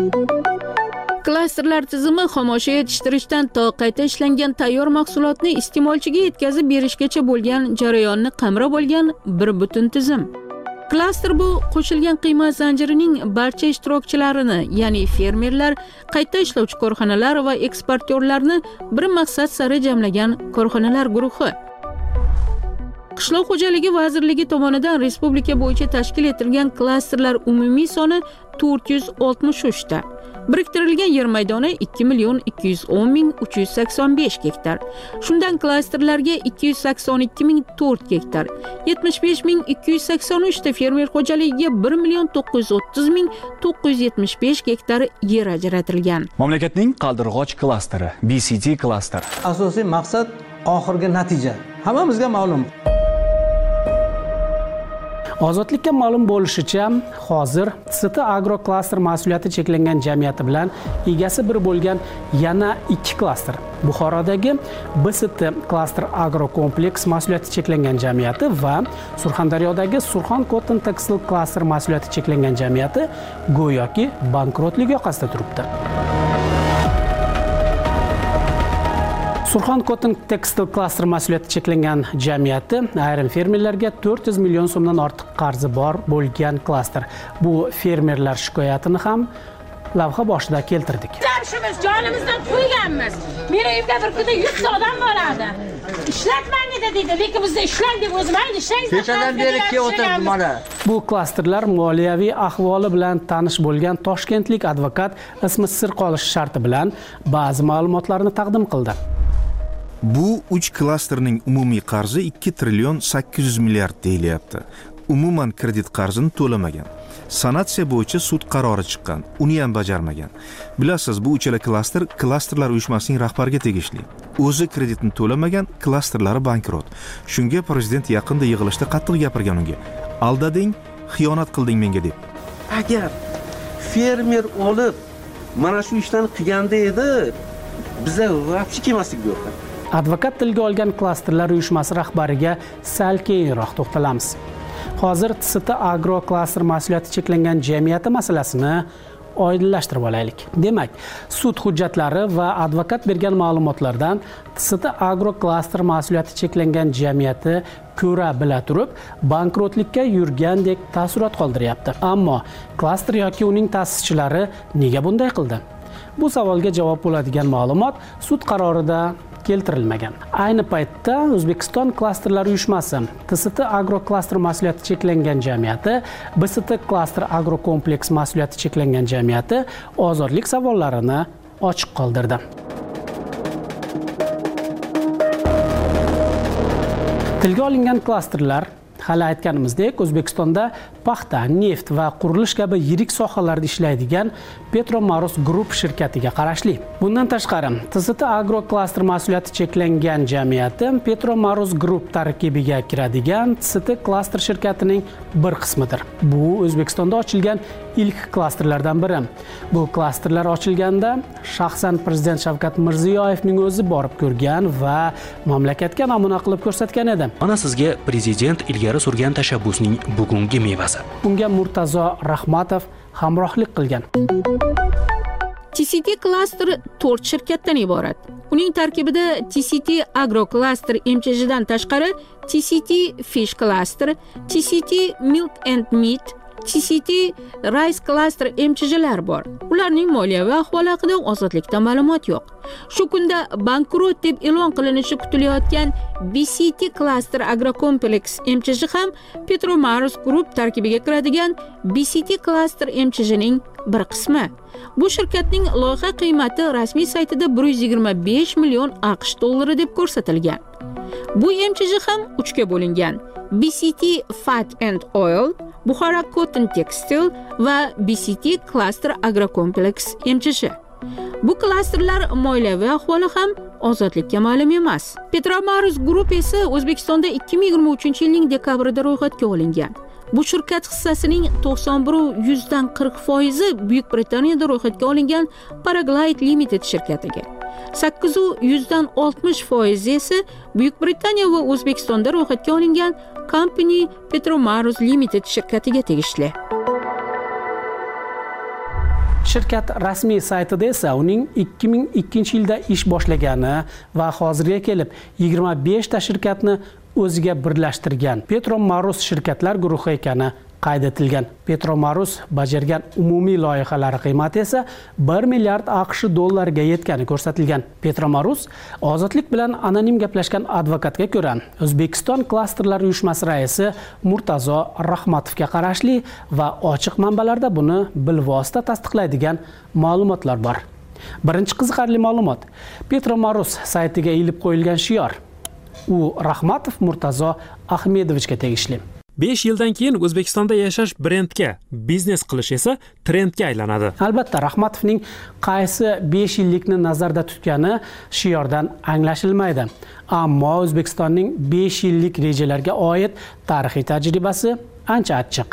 Klasterlar tizimi xomashyo yetishtirishdan to qayta ishlangan tayyor mahsulotni iste'molchiga yetkazib berishgacha bo'lgan jarayonni qamrab olgan bir butun tizim. Klaster bu qo'shilgan qiymat zanjirining barcha ishtirokchilarini, ya'ni fermerlar, qayta ishlovchi korxonalar va eksportyorlarni bir maqsad sari jamlagan korxonalar guruhi. Qishloq xo'jaligi vazirligi tomonidan respublika bo'yicha tashkil etilgan klasterlar umumiy soni 463 ta. Biriktirilgan yer maydoni 2.210.385 gektar. Shundan klasterlarga 282.004 gektar, 75.283 ta fermer xo'jaligiga 1.930.975 gektar yer ajratilgan. Mamlakatning qaldirg'och klasteri, BCT klaster. Asosiy maqsad oxirgi natija. Hammamizga ma'lum. Ozodlikka ma'lum bo'lishicha, hozir TST Agro klaster mas'uliyati cheklangan jamiyati bilan egasi bir bo'lgan yana 2 klaster. Buxorodagi BST klaster agro kompleks mas'uliyati cheklangan jamiyati va Surxondaryodagi Surxon Cotton Textile klaster mas'uliyati cheklangan jamiyati go'yoki bankrotlik yoqasida turibdi. Surxon Cotton Textile klaster mas'uliyati cheklangan jamiyati ayrim fermerlarga 400 million so'mdan ortiq qarzi bor bo'lgan klaster. Bu fermerlar shikoyatini ham lavha boshida keltirdik. Jamshimiz jonimizdan qo'yganmiz. Meni uyimda bir kunda 100 ta odam bo'ladi. Ishlatmang dedi, lekin bizda ishlang deb o'zim ayni ishlang. Kechadan beri kelyapti mana. Bu klasterlar moliyaviy ahvoli bilan tanish bo'lgan toshkentlik advokat ismi sir qolishi sharti bilan ba'zi ma'lumotlarni taqdim qildi. Bu 3 klasterning umumiy qarzi 2 trillion 800 milliard deyilyapti. umuman kredit qarzini to'lamagan. Sanatsiya bo'yicha sud qarori chiqqan, uni ham bajarmagan. Bilasiz, bu uchala klasterlar uyushmasining rahbariga tegishli. O'zi kreditni to'lamagan, klasterlari bankrot. Shunga prezident yaqinda yig'ilishda qattiq gapirgan unga. Aldading, xiyonat qilding menga deb. Agar fermer olib mana shu ishlarni qilganda edi, biza vaqti kelmasdik bu yoqqa. Advokat tilga olgan klasterlar uyushmasi rahbariga sal keyinroq to'xtalamiz. Hozir TST Agro klaster mas'uliyati cheklangan jamiyati masalasini oydinlashtirib olaylik. Demak, sud hujjatlari va advokat bergan ma'lumotlardan TST Agro klaster mas'uliyati cheklangan jamiyati ko'ra bila turib, bankrotlikka yurgandek taassurot qoldiryapti. Ammo klaster yoki uning ta'sischilari nega bunday qildi? Bu savolga javob bo'ladigan ma'lumot sud qarorida keltirilmagan. Ayni paytda O'zbekiston klasterlar uyushmasi, TST Agro klaster mas'uliyati cheklangan jamiyati, BST klaster agro kompleks mas'uliyati cheklangan jamiyati ozodlik savollarini ochiq qoldirdi. Tilga olingan klasterlar hali aytganimizdek O'zbekistonda paxta, neft va qurilish kabi yirik sohalarda ishlaydigan Petromarus Group shirkatiga qarashli. Bundan tashqari, TST Agro klaster mas'uliyati cheklangan jamiyati Petromarus Group tarkibiga kiradigan TST klaster shirkatining bir qismidir. Bu O'zbekistonda ochilgan ilk klasterlardan biri. Bu klasterlar ochilganda shaxsan prezident Shavkat Mirziyoyevning o'zi borib ko'rgan va mamlakatga namuna qilib ko'rsatgan edi. Mana sizga prezident ilgari surgan tashabbusning bugungi mevasi. Unga Murtazo Rahmatov hamrohlik qilgan. TCT klaster 4 shirkatdan iborat. Uning tarkibida TCT Agro klaster MCHdan tashqari TCT Fish klaster, TCT Milk and Meat, TCT Rice klaster MCHlar bor. Ularning moliyaviy ahvoli haqida ozodlikda ma'lumot yo'q. Shu kunda bankrot deb e'lon qilinishi kutilayotgan BCT klaster agrokompleks MCH ham Petromarus Group tarkibiga kiradigan BCT klaster MCHning bir qismi. Bu shirkatning loyiha qiymati rasmiy saytida 125 million AQSh dollari deb ko'rsatilgan. Bu MCH ham 3 ga bo'lingan. BCT Fat and Oil, Bukhara Cotton Textile va BCT Cluster Agrokompleks MCH. Bu klasterlar moliyaviy ahvoli ham ozodlikka ma'lum emas. Petromarus Group esa O'zbekistonda 2023-yilning dekabrida ro'yxatga olingan. Bu shirkat hissasining 91% Buyuk Britaniyada ro'yxatga olingan Paraglide Limited shirkatiga. 860% esa Buyuk Britaniya va O'zbekistonda ro'yxatga olingan Company Petromarus Limited shirkatiga tegishli. Shirkat rasmiy saytida esa uning 2002-yilda ish boshlagani va hozirga kelib 25 ta shirkatni o'ziga birlashtirgan Petromarus shirkatlar guruhi ekani qayd etilgan. Petromarus bajargan umumiy loyihalari qiymati esa 1 milliard AQSh dollariga yetgani ko'rsatilgan. Petromarus ozodlik bilan anonim gaplashgan advokatga ko'ra, O'zbekiston klasterlar uyushmasi raisi Murtazo Rahmatovga qarashli va ochiq manbalarda buni bilvosita tasdiqlaydigan ma'lumotlar bor. Birinchi qiziqarli ma'lumot: Petromarus saytiga ilib qo'yilgan shior. U Rahmatov Murtazo Ahmedovichga tegishli. 5 yildan keyin O'zbekistonda yashash brendga, biznes qilish esa trendga aylanadi. Albatta, Rahmatovning qaysi 5 yillikni nazarda tutgani shiordan anglashilmaydi. Ammo O'zbekistonning 5 yillik rejalarga oid tarixiy tajribasi ancha achchiq.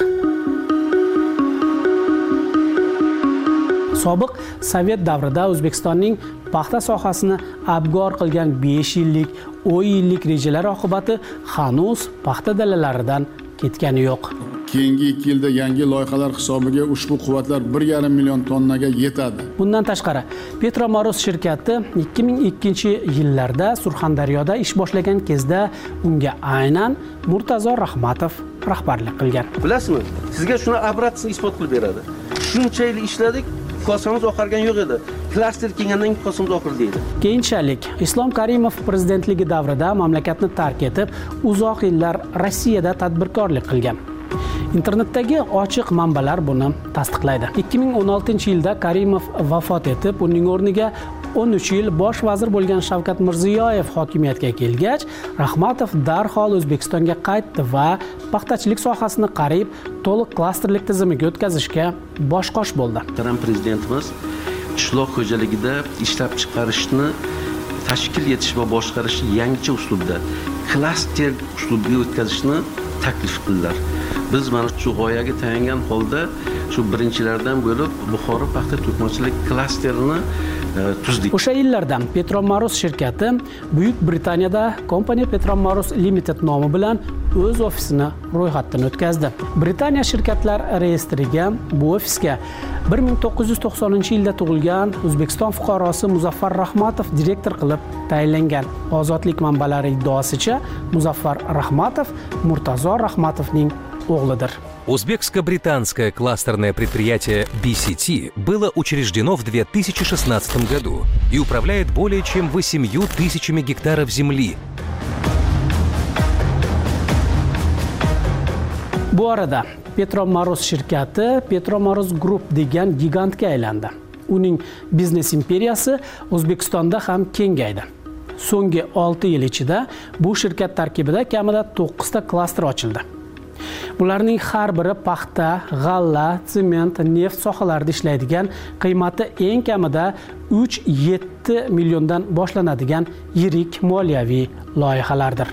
Sobiq Sovet davrida O'zbekistonning paxta sohasini abgor qilgan 5 yillik, 10 yillik rejalar oqibati hanuz paxta dalalaridan ketgani yo'q. Keyingi 2 yilda yangi loyihalar hisobiga ushbu quvvatlar 1,5 million tonnaga yetadi. Bundan tashqari, Petromarus shirkati 2002-yillarda Surxondaryoda ish boshlagan kezda unga aynan Murtazo Rahmatov rahbarlik qilgan. Bilasizmi, sizga shuni obratni isbot qilib beradi. Shuncha yil ishladik, kosamiz oqargan yo'q edi. Klaster kelgandan kosamiz oqir deydi. Keyinchalik Islom Karimov prezidentligi davrida mamlakatni tark etib, uzoq yillar Rossiyada tadbirkorlik qilgan. Internetdagi ochiq manbalar buni tasdiqlaydi. 2016-yilda Karimov vafot etib, uning o'rniga 13 yil bosh vazir bo'lgan Shavkat Mirziyoyev hokimiyatga kelgach, Rahmatov darhol O'zbekistonga qaytdi va paxtachilik sohasini qariyb to'liq klasterlik tizimiga o'tkazishga bosh-qosh bo'ldi. Muhtaram prezidentimiz qishloq xo'jaligida ishlab chiqarishni tashkil etish va boshqarishni yangicha uslubda, klaster uslubiga o'tkazishni taklif qildilar. Biz mana shu g'oyaga tayangan holda shu birinchilardan bo'lib Buxoro paxta to'qimachilik klasterini tuzdik. O'sha yillarda Petromarus shirkati Buyuk Britaniyada Company Petromarus Limited nomi bilan o'z ofisini ro'yxatdan o'tkazdi. Britaniya shirkatlar reyestriga bu ofisga 1990-yilda tug'ilgan O'zbekiston fuqarosi Muzaffar Rahmatov direktor qilib tayinlangan. Ozodlik manbalari iddaosicha Muzaffar Rahmatov Murtazo Rahmatovning o'g'lidir. Узбекско-британское кластерное предприятие BCT было учреждено в 2016 году и управляет более чем 8 тысячами гектаров земли. Bu arada Petromarus shirkati Petromarus Group degan gigantga aylandi. Uning biznes imperiyasi O'zbekistonda ham kengaydi. So'nggi 6 yil ichida bu shirkat tarkibida kamida 9 ta klaster ochildi. Bularning har biri paxta, g'alla, sement, neft sohalarida ishlaydigan, qiymati eng kamida 3-7 milliondan boshlanadigan yirik moliyaviy loyihalardir.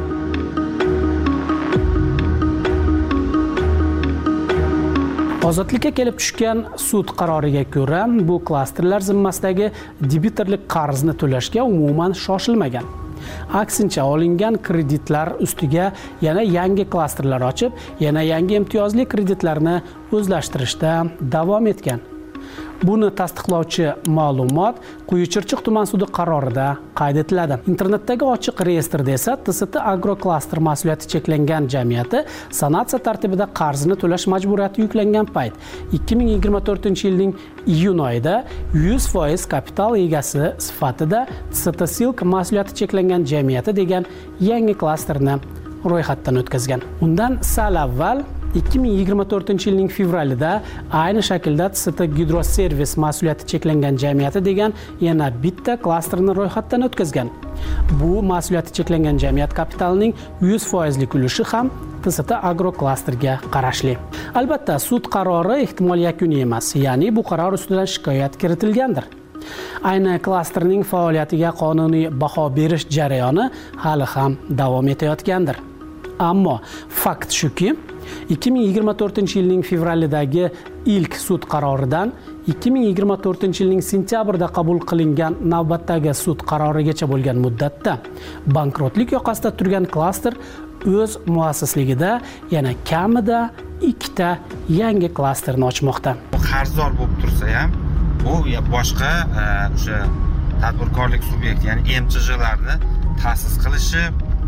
Ozodlikka kelib tushgan sud qaroriga ko'ra, bu klasterlar zimmasidagi debitorlik qarzni to'lashga umuman shoshilmagan. Aksincha olingan kreditlar ustiga yana yangi klasterlar ochib, yana yangi imtiyozli kreditlarni o'zlashtirishda davom etgan. Buni tasdiqlovchi ma'lumot Quyi-Chirchiq tuman sudi qarorida qayd etiladi. Internetdagi ochiq reyestrda esa TST Agroklaster mas'uliyati cheklangan jamiyati sanatsiya tartibida qarzini to'lash majburiyati yuklangan payt 2024-yilning iyun oyida 100% kapital egasi sifatida TST Silk mas'uliyati cheklangan jamiyati degan yangi klasterni ro'yxatdan o'tkazgan. Undan sal avval 2024-yilning fevralida ayni shaklda TST Gidroservis mas'uliyati cheklangan jamiyati degan yana bitta klasterni ro'yxatdan o'tkazgan. Bu mas'uliyati cheklangan jamiyat kapitalining 100% ulushi ham TST Agroklasterga qarashli. Albatta, sud qarori ehtimol yakuniy emas, ya'ni bu qaror ustidan shikoyat kiritilgandir. Ayni klasterning faoliyatiga qonuniy baho berish jarayoni hali ham davom etayotgandir. Ammo fakt shuki, 2024-yilning fevralidagi ilk sud qaroridan 2024-yilning sentyabrida qabul qilingan navbatdagi sud qarorigacha bo'lgan muddatda bankrotlik yoqasida turgan klaster o'z muassisligida yana kamida 2 ta yangi klasterni ochmoqda. Qarzdor bo'lib tursa ham, bu boshqa o'sha tadbirkorlik subyekti, ya'ni MCJlarni ta'sis qilishi,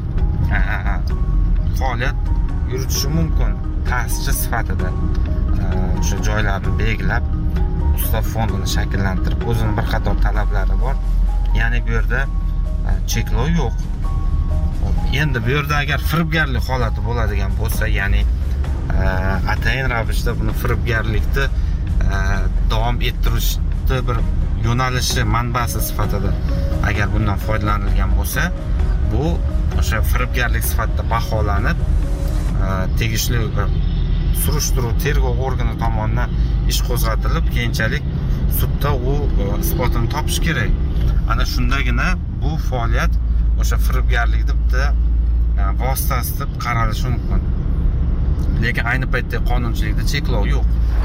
faoliyat yuritishi mumkin. Ta'sischi sifatida o'sha joylarni belgilab, ustav fondini shakllantirib, o'zining bir qator talablari bor. Ya'ni bu yerda cheklov yo'q. Endi bu yerda agar firibgarlik holati bo'ladigan bo'lsa, ya'ni atayin ravishda buni firibgarlikni davom ettirishni bir yo'nalishi, manbasi sifatida agar bundan foydalanilgan bo'lsa, bu o'sha firibgarlik sifatida baholanib, tegishli surishtiruv tergov organi tomonidan ish qo'zg'atilib, keyinchalik sudda u isbotini topish kerak. Ana shundagina bu faoliyat o'sha firibgarlikni bitta vositasi deb qaralishi mumkin. Lekin ayni paytda qonunchilikda cheklov yo'q.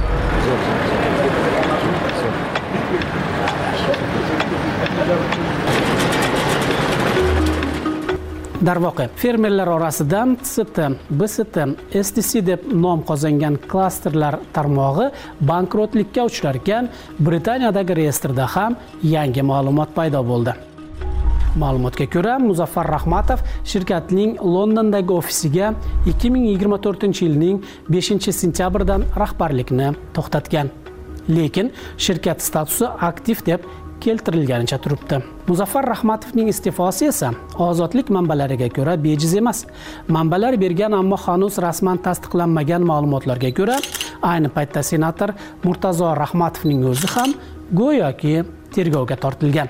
Darvoqe, fermerlar orasida TST, BST, STC deb nom qozongan klasterlar tarmog'i bankrotlikka uchrarkan Britaniyadagi reyestrda ham yangi ma'lumot paydo bo'ldi. Ma'lumotga ko'ra, Muzaffar Rahmatov shirkatning Londondagi ofisiga 2024-yilning 5-sentyabridan rahbarlikni to'xtatgan. Lekin shirkat statusi aktiv deb keltirilganicha turibdi. Muzaffar Rahmatovning iste'fosi esa ozodlik manbalariga ko'ra bejiz emas. Manbalar bergan ammo hanuz rasman tasdiqlanmagan ma'lumotlarga ko'ra, ayni paytda senator Murtazo Rahmatovning o'zi ham go'yoki tergovga tortilgan.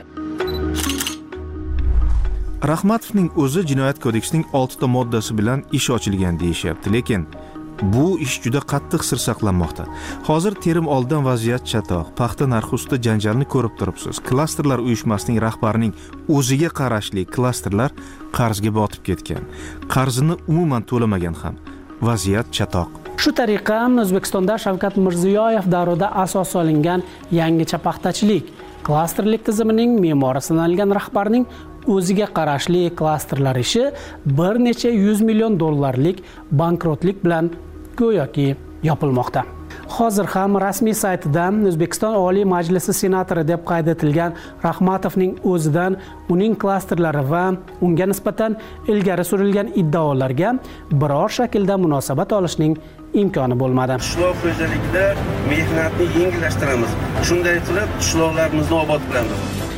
Rahmatovning o'zi Jinoyat kodeksining 6 ta moddasi bilan ish ochilgan deyishyapti, lekin bu ish juda qattiq sir saqlanmoqda. Hozir terim oldidan vaziyat chatoq, paxta narxi ustida janjalni ko'rib turibsiz. Klasterlar uyushmasining rahbarining o'ziga qarashli klasterlar qarzga botib ketgan. Qarzini umuman to'lamagan ham. Vaziyat chatoq. Shu tariqa O'zbekistonda Shavkat Mirziyoyev davrida asos solingan yangicha paxtachilik klasterlik tizimining me'mori sanalgan rahbarning o'ziga qarashli klasterlar ishi bir necha 100 million dollarlik bankrotlik bilan go'yoki yopilmoqda. Hozir ham rasmiy saytida O'zbekiston Oliy Majlisi senatori deb qayd etilgan Rahmatovning o'zidan uning klasterlari va unga nisbatan ilgari surilgan iddaolarga biror shaklda munosabat olishning imkoni bo'lmadi. Qishloq xo'jaligida mehnatni yengillashtiramiz. Shunday qilib qishloqlarimizni obod qilamiz.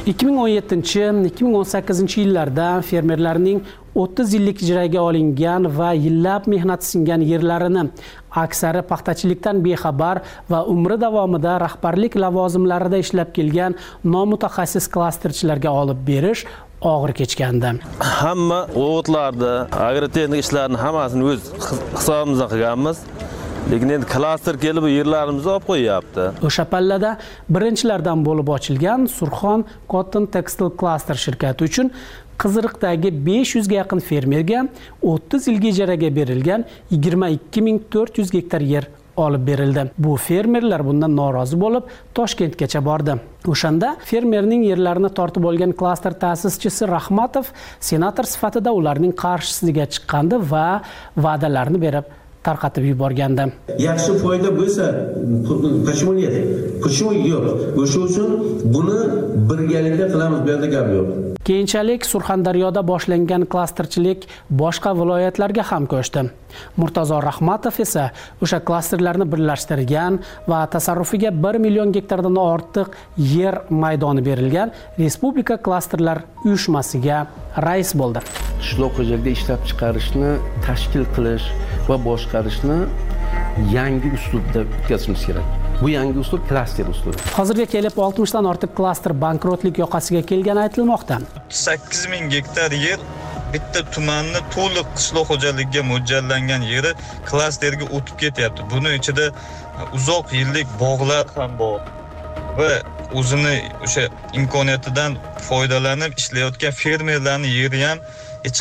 2017-2018 yillarda fermerlarning 30 yillik ijaraga olingan va yillab mehnat singan yerlarini aksari paxtachilikdan bexabar va umri davomida rahbarlik lavozimlarida ishlab kelgan nomutaxassis klasterchilarga olib berish og'ir kechgandi. Hamma o'g'itlarni, agrotexnik ishlarni hammasini o'z hisobimizdan qilganmiz. Lekin endi klaster kelib yerlarimizni olib qo'yapti. O'sha pallada birinchilardan bo'lib ochilgan Surxon Cotton Textile Cluster shirkati uchun Qiziriqdagi 500 ga yaqin fermerga 30 yilga ijaraga berilgan 22400 gektar yer olib berildi. Bu fermerlar bundan norozi bo'lib Toshkentgacha bordi. O'shanda fermerning yerlarini tortib olgan klaster ta'sischisi Rahmatov senator sifatida ularning qarshisiga chiqqandi va va'dalarni berib tarqatib yuborgandi. Yaxshi foyda bo'lsa, почему нет? Почему yo'q? O'sha uchun buni birgalikda qilamiz, bu yerda gap yo'q. Keyinchalik Surxondaryoda boshlangan klasterchilik boshqa viloyatlarga ham ko'chdi. Murtazo Rahmatov esa o'sha klasterlarni birlashtirgan va tasarrufiga 1 million gektardan ortiq yer maydoni berilgan Respublika klasterlar uyushmasiga rais bo'ldi. Qishloq xo'jaligida ishlab chiqarishni tashkil qilish va boshqarishni yangi uslubda o'tkazishimiz kerak. Bu yangi uslub klaster uslubi. Hozirga kelib 60 dan ortiq klaster bankrotlik yoqasiga kelgani aytilmoqda. 8000 gektar yer bitta tumanni to'liq qishloq xo'jaligiga mo'ljallangan yeri klasterga o'tib ketyapti. Buning ichida uzoq yillik bog'lar ham bor va o'zini o'sha imkoniyatidan foydalanib ishlayotgan fermerlarning yeri ham hech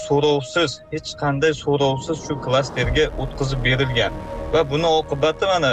qanday so'rovsiz shu klasterga o'tkazib berilgan. Va buni oqibati mana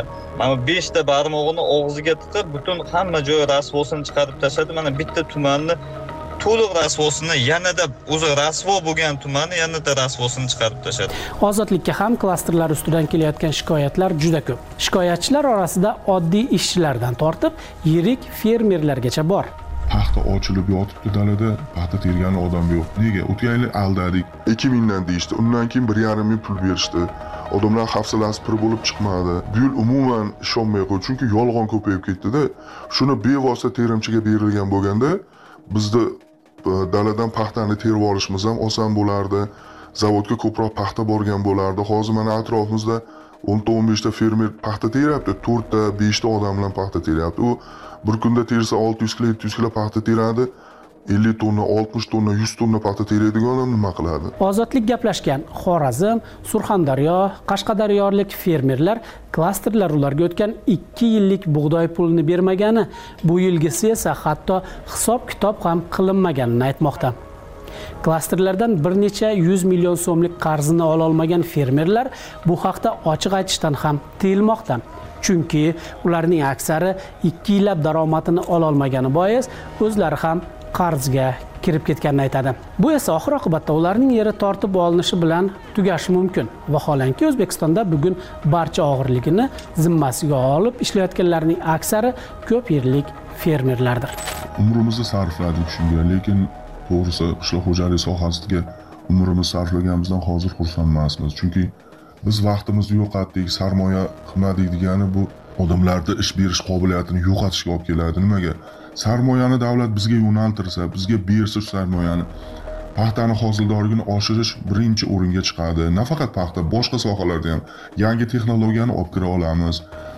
5 ta barmog'ini og'ziga tiqib, butun hamma joy rasvosini chiqarib tashladi. Mana bitta tumanni to'liq rasvosini, yanada o'zi rasvo bo'lgan tumanni yanada rasvosini chiqarib tashladi. Ozodlikka ham klasterlar ustidan kelayotgan shikoyatlar juda ko'p. Shikoyatchilar orasida oddiy ishchilardan tortib, yirik fermerlargacha bor. Paxta ochilib yotibdi dalada, paxta tergan odam yo'q. Nega? O'tgan yil aldadik. 2000 dan deyishdi. Undan keyin 1,5 ming pul berishdi. Odamlar hafsalasi pir bo'lib chiqmadi. Bu yil umuman ishonmay qo'ydi, chunki yolg'on ko'payib ketdi-da. Shuni bevosita terimchiga berilgan bo'lganda, bizda daladan paxtani terib olishimiz ham oson bo'lardi. Zavodga ko'proq paxta borgan bo'lardi. Hozir mana atrofimizda 10-15 ta fermer paxta teryapti, 4 ta, 5 ta odam bilan paxta teryapti. U bir kunda tersa 600 kilo, 700 kilo paxta teradi. 50 tonna, 60 tonna, 100 tonna paxta teradigan odam nima qiladi? Ozodlik gaplashgan Xorazm, Surxondaryo, Qashqadaryolik fermerlar klasterlar ularga o'tgan 2 yillik bug'doy pulini bermagani, bu yilgisi esa hatto hisob-kitob ham qilinmaganini aytmoqda. Klasterlardan bir necha 100 million so'mlik qarzini ola olmagan fermerlar bu haqda ochiq aytishdan ham tiyilmoqda. Chunki ularning aksari 2 yillab daromadini ola olmagani bois o'zlari ham qarzga kirib ketganini aytadi. Bu esa oxir oqibatda ularning yeri tortib olinishi bilan tugashi mumkin. Vaholanki O'zbekistonda bugun barcha og'irligini zimmasiga olib ishlayotganlarning aksari ko'p yillik fermerlardir. Umrimizni sarfladik shunga, lekin to'g'risi qishloq xo'jaligi sohasiga umrimizni sarflaganimizdan hozir xursand emasmiz. Chunki biz vaqtimizni yo'qotdik, sarmoya qilmadik degani bu odamlarda ish berish qobiliyatini yo'qotishga olib keladi. Nimaga? Sarmoyani davlat bizga yo'naltirsa, bizga bersa sarmoyani, paxtani hosildorligini oshirish birinchi o'ringa chiqadi. Nafaqat paxta, boshqa sohalarda ham yangi texnologiyani olib kira olamiz.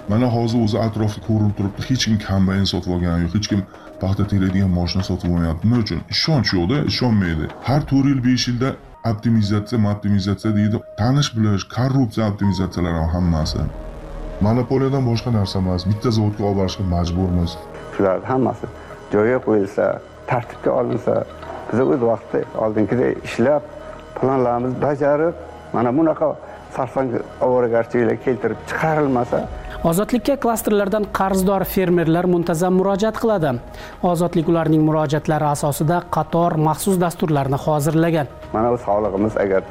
Mana hozir o'zi atrofda ko'rinib turibdi, hech kim kombayn sotib olgani yo'q, hech kim paxta teradigan mashina sotib olmayapti. Nima uchun? Ishonch yo'qda, ishonmaydi. Har 4 yil 5 yilda optimizatsiya deydi. Tanish bilish, korrupsiya optimizatsiyalar ham hammasi. Monopoliyadan boshqa narsa emas. Bitta zavodga olib borishga majburmiz. Shular hammasi joyiga qo'yilsa, tartibga olinsa, biz o'z vaqtida oldingidek ishlab, planlarimizni bajarib, mana bunaqa sarson ovoragarchiliklar keltirib chiqarilmasa, Ozodlikka klasterlardan qarzdor fermerlar muntazam murojaat qiladi. Ozodlik ularning murojaatlari asosida qator maxsus dasturlarni hozirlagan. Mana bu sog'lig'imiz agar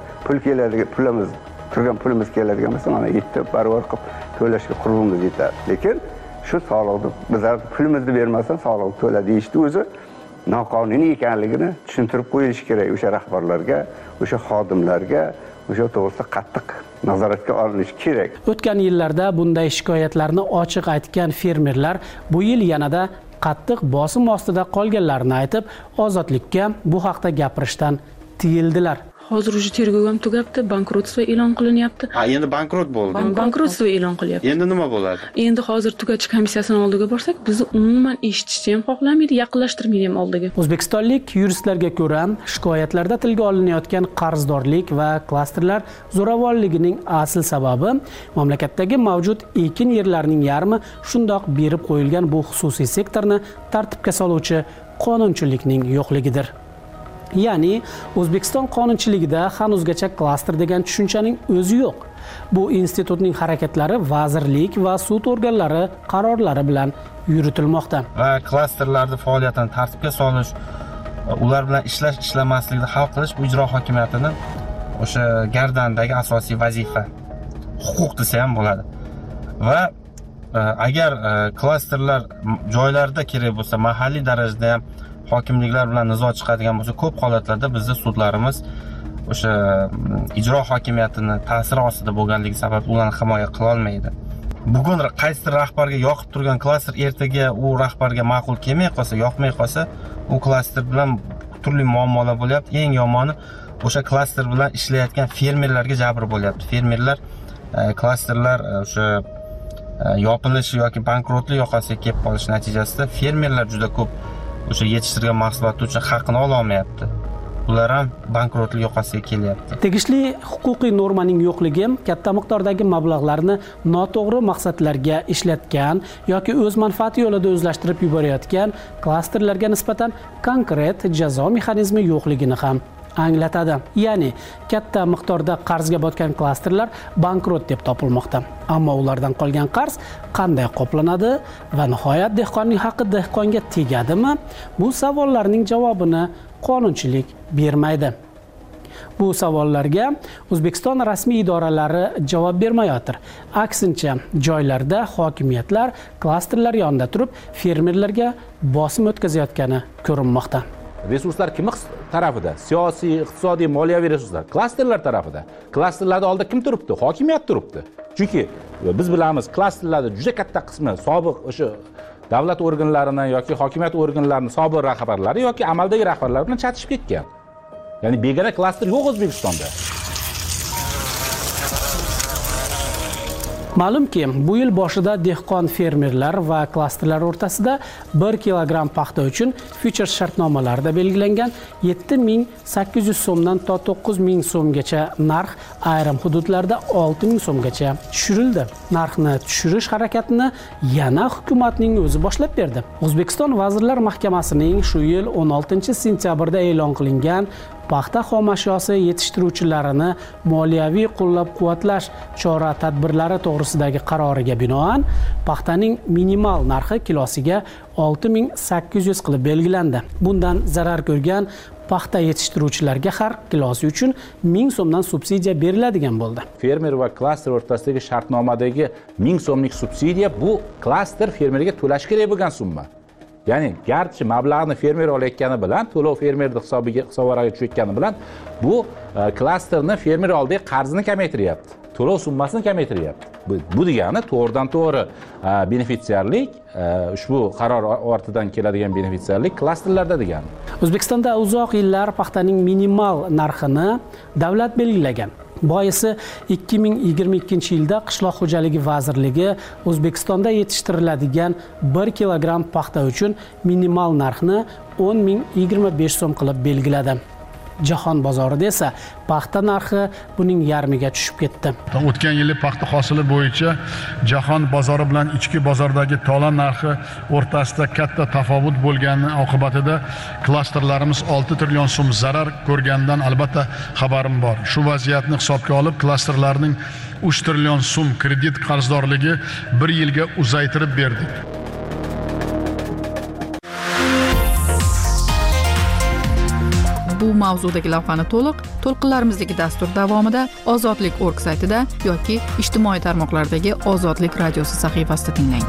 pulimiz keladigan bo'lsa, mana 7 barobar qilib to'lashga qurbimiz yetadi. Lekin shu sog'liqni bizlar pulimizni bermasdan sog'liq to'la deyishdi o'zi noqonuniy ekanligini tushuntirib qo'yish kerak o'sha rahbarlarga, o'sha xodimlarga, o'sha to'g'risida qattiq nazoratga olinishi kerak. O'tgan yillarda bunday shikoyatlarni ochiq aytgan fermerlar bu yil yanada qattiq bosim ostida qolganlarini aytib, ozodlikka bu haqda gapirishdan tiyildilar. Hozir уже tergov ham tugabdi, bankrotство e'lon qilinyapti. Endi bankrot bo'ldi. Bankrotство e'lon qilyapti. Endi nima bo'ladi? Endi hozir tugatish komissiyasining oldiga borsak, bizni umuman eshitishni ham xohlamaydi, yaqinlashtirmaydi ham oldiga. O'zbekistonlik yuristlarga ko'ra, shikoyatlarda tilga olinayotgan qarzdorlik va klasterlar zo'ravonligining asl sababi mamlakatdagi mavjud ekin yerlarining yarmi shundoq berib qo'yilgan bu xususiy sektorni tartibga soluvchi qonunchilikning yo'qligidir. Ya'ni O'zbekiston qonunchiligida hanuzgacha klaster degan tushunchaning o'zi yo'q. Bu institutning harakatlari vazirlik va sud organlari qarorlari bilan yuritilmoqda. Va klasterlarning faoliyatini tartibga solish, ular bilan ishlamaslikni hal qilish bu ijro hokimiyatining o'sha gardandagi asosiy vazifa. Huquq desa ham bo'ladi. Va agar klasterlar joylarda kerak bo'lsa, mahalliy darajada ham hokimliklar bilan nizo chiqadigan bo'lsa, ko'p holatlarda bizning sudlarimiz o'sha ijro hokimiyatini ta'siri ostida bo'lganligi sababli ularni himoya qila olmaydi. Bugun qaysidir rahbarga yoqib turgan klaster ertaga u rahbarga ma'qul kelmay qolsa, yoqmay qolsa, u klaster bilan turli muammolar bo'lyapti. Eng yomoni o'sha klaster bilan ishlayotgan fermerlarga jabr bo'lyapti. Fermerlar klasterlar o'sha yopilish yoki bankrotlik yoqasiga kelib qolish natijasida fermerlar juda ko'p o'sha yetishtirgan mahsuloti uchun haqqini ola olmayapti. Ular ham bankrotlik yoqasiga kelyapti. Tegishli huquqiy normaning yo'qligi katta miqdordagi mablag'larni noto'g'ri maqsadlarga ishlatgan yoki o'z manfaati yo'lida o'zlashtirib yuborayotgan klasterlarga nisbatan konkret jazo mexanizmi yo'qligini ham anglatadi. Ya'ni katta miqdorda qarzga botgan klasterlar bankrot deb topilmoqda. Ammo ulardan qolgan qarz qanday qoplanadi va nihoyat dehqonning haqqi dehqonga tegadimi? Bu savollarning javobini qonunchilik bermaydi. Bu savollarga O'zbekiston rasmiy idoralari javob bermayotir. Aksincha, joylarda hokimiyatlar klasterlar yonida turib, fermerlarga bosim o'tkazayotgani ko'rinmoqda. Resurslar kim tarafida? Siyosiy, iqtisodiy, moliyaviy resurslar. Klasterlar tarafida. Klasterlarda oldida kim turibdi? Hokimiyat turibdi. Chunki biz bilamiz, klasterlarda juda katta qismi sobiq o'sha davlat organlarining yoki hokimiyat organlarining sobiq rahbarlari yoki amaldagi rahbarlar bilan chatishib ketgan. Ya'ni begona klaster yo'q O'zbekistonda. Ma'lumki, bu yil boshida dehqon fermerlar va klasterlar o'rtasida 1 kilogramm paxta uchun futures shartnomalarida belgilangan 7800 so'mdan to 9000 so'mgacha narx ayrim hududlarda 6000 so'mgacha tushirildi. Narxni tushirish harakatini yana hukumatning o'zi boshlab berdi. O'zbekiston Vazirlar Mahkamasining shu yil 16-sentyabrda e'lon qilingan paxta xom ashyosi yetishtiruvchilarini moliyaviy qo'llab-quvvatlash chora-tadbirlari to'g'risidagi qaroriga binoan paxtaning minimal narxi kilosiga 6800 qilib belgilandi. Bundan zarar ko'rgan paxta yetishtiruvchilarga har kilosi uchun 1000 so'mdan subsidiya beriladigan bo'ldi. Fermer va klaster o'rtasidagi shartnomadagi 1000 so'mlik subsidiya bu klaster fermerga to'lash kerak bo'lgan summa. Ya'ni garchi mablag'ni fermer olayotgani bilan, to'lov fermerning hisob-oraqaga tushayotgani bilan bu klasterni fermer oldidagi qarzini kamaytiryapti. To'lov summasini kamaytiryapti. Bu degani to'g'ridan-to'g'ri benefitsiarlik, ushbu qaror ortidan keladigan benefitsiarlik klasterlarda degani. O'zbekistonda uzoq yillar paxtaning minimal narxini davlat belgilagan. Boisi 2022-yilda Qishloq xo'jaligi vazirligi O'zbekistonda yetishtiriladigan 1 kilogramm paxta uchun minimal narxni 10.025 so'm qilib belgiladi. Jahon bozorida esa paxta narxi buning yarmiga tushib ketdi. O'tgan yili paxta hosili bo'yicha jahon bozori bilan ichki bozordagi tola narxi o'rtasida katta tafovut bo'lgani oqibatida klasterlarimiz 6 trillion so'm zarar ko'rganidan albatta xabarim bor. Shu vaziyatni hisobga olib, klasterlarning 3 trillion so'm kredit qarzdorligi 1 yilga uzaytirib berdik. Bu mavzudagi lavhani to'lqinlarimizdagi dastur davomida Ozodlik.org saytida yoki ijtimoiy tarmoqlardagi Ozodlik radiosi sahifasida tinglang.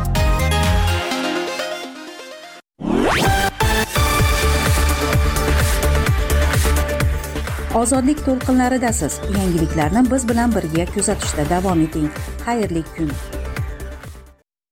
Ozodlik to'lqinlaridasiz. Yangiliklarni biz bilan birga kuzatishda davom eting. Xayrli kun.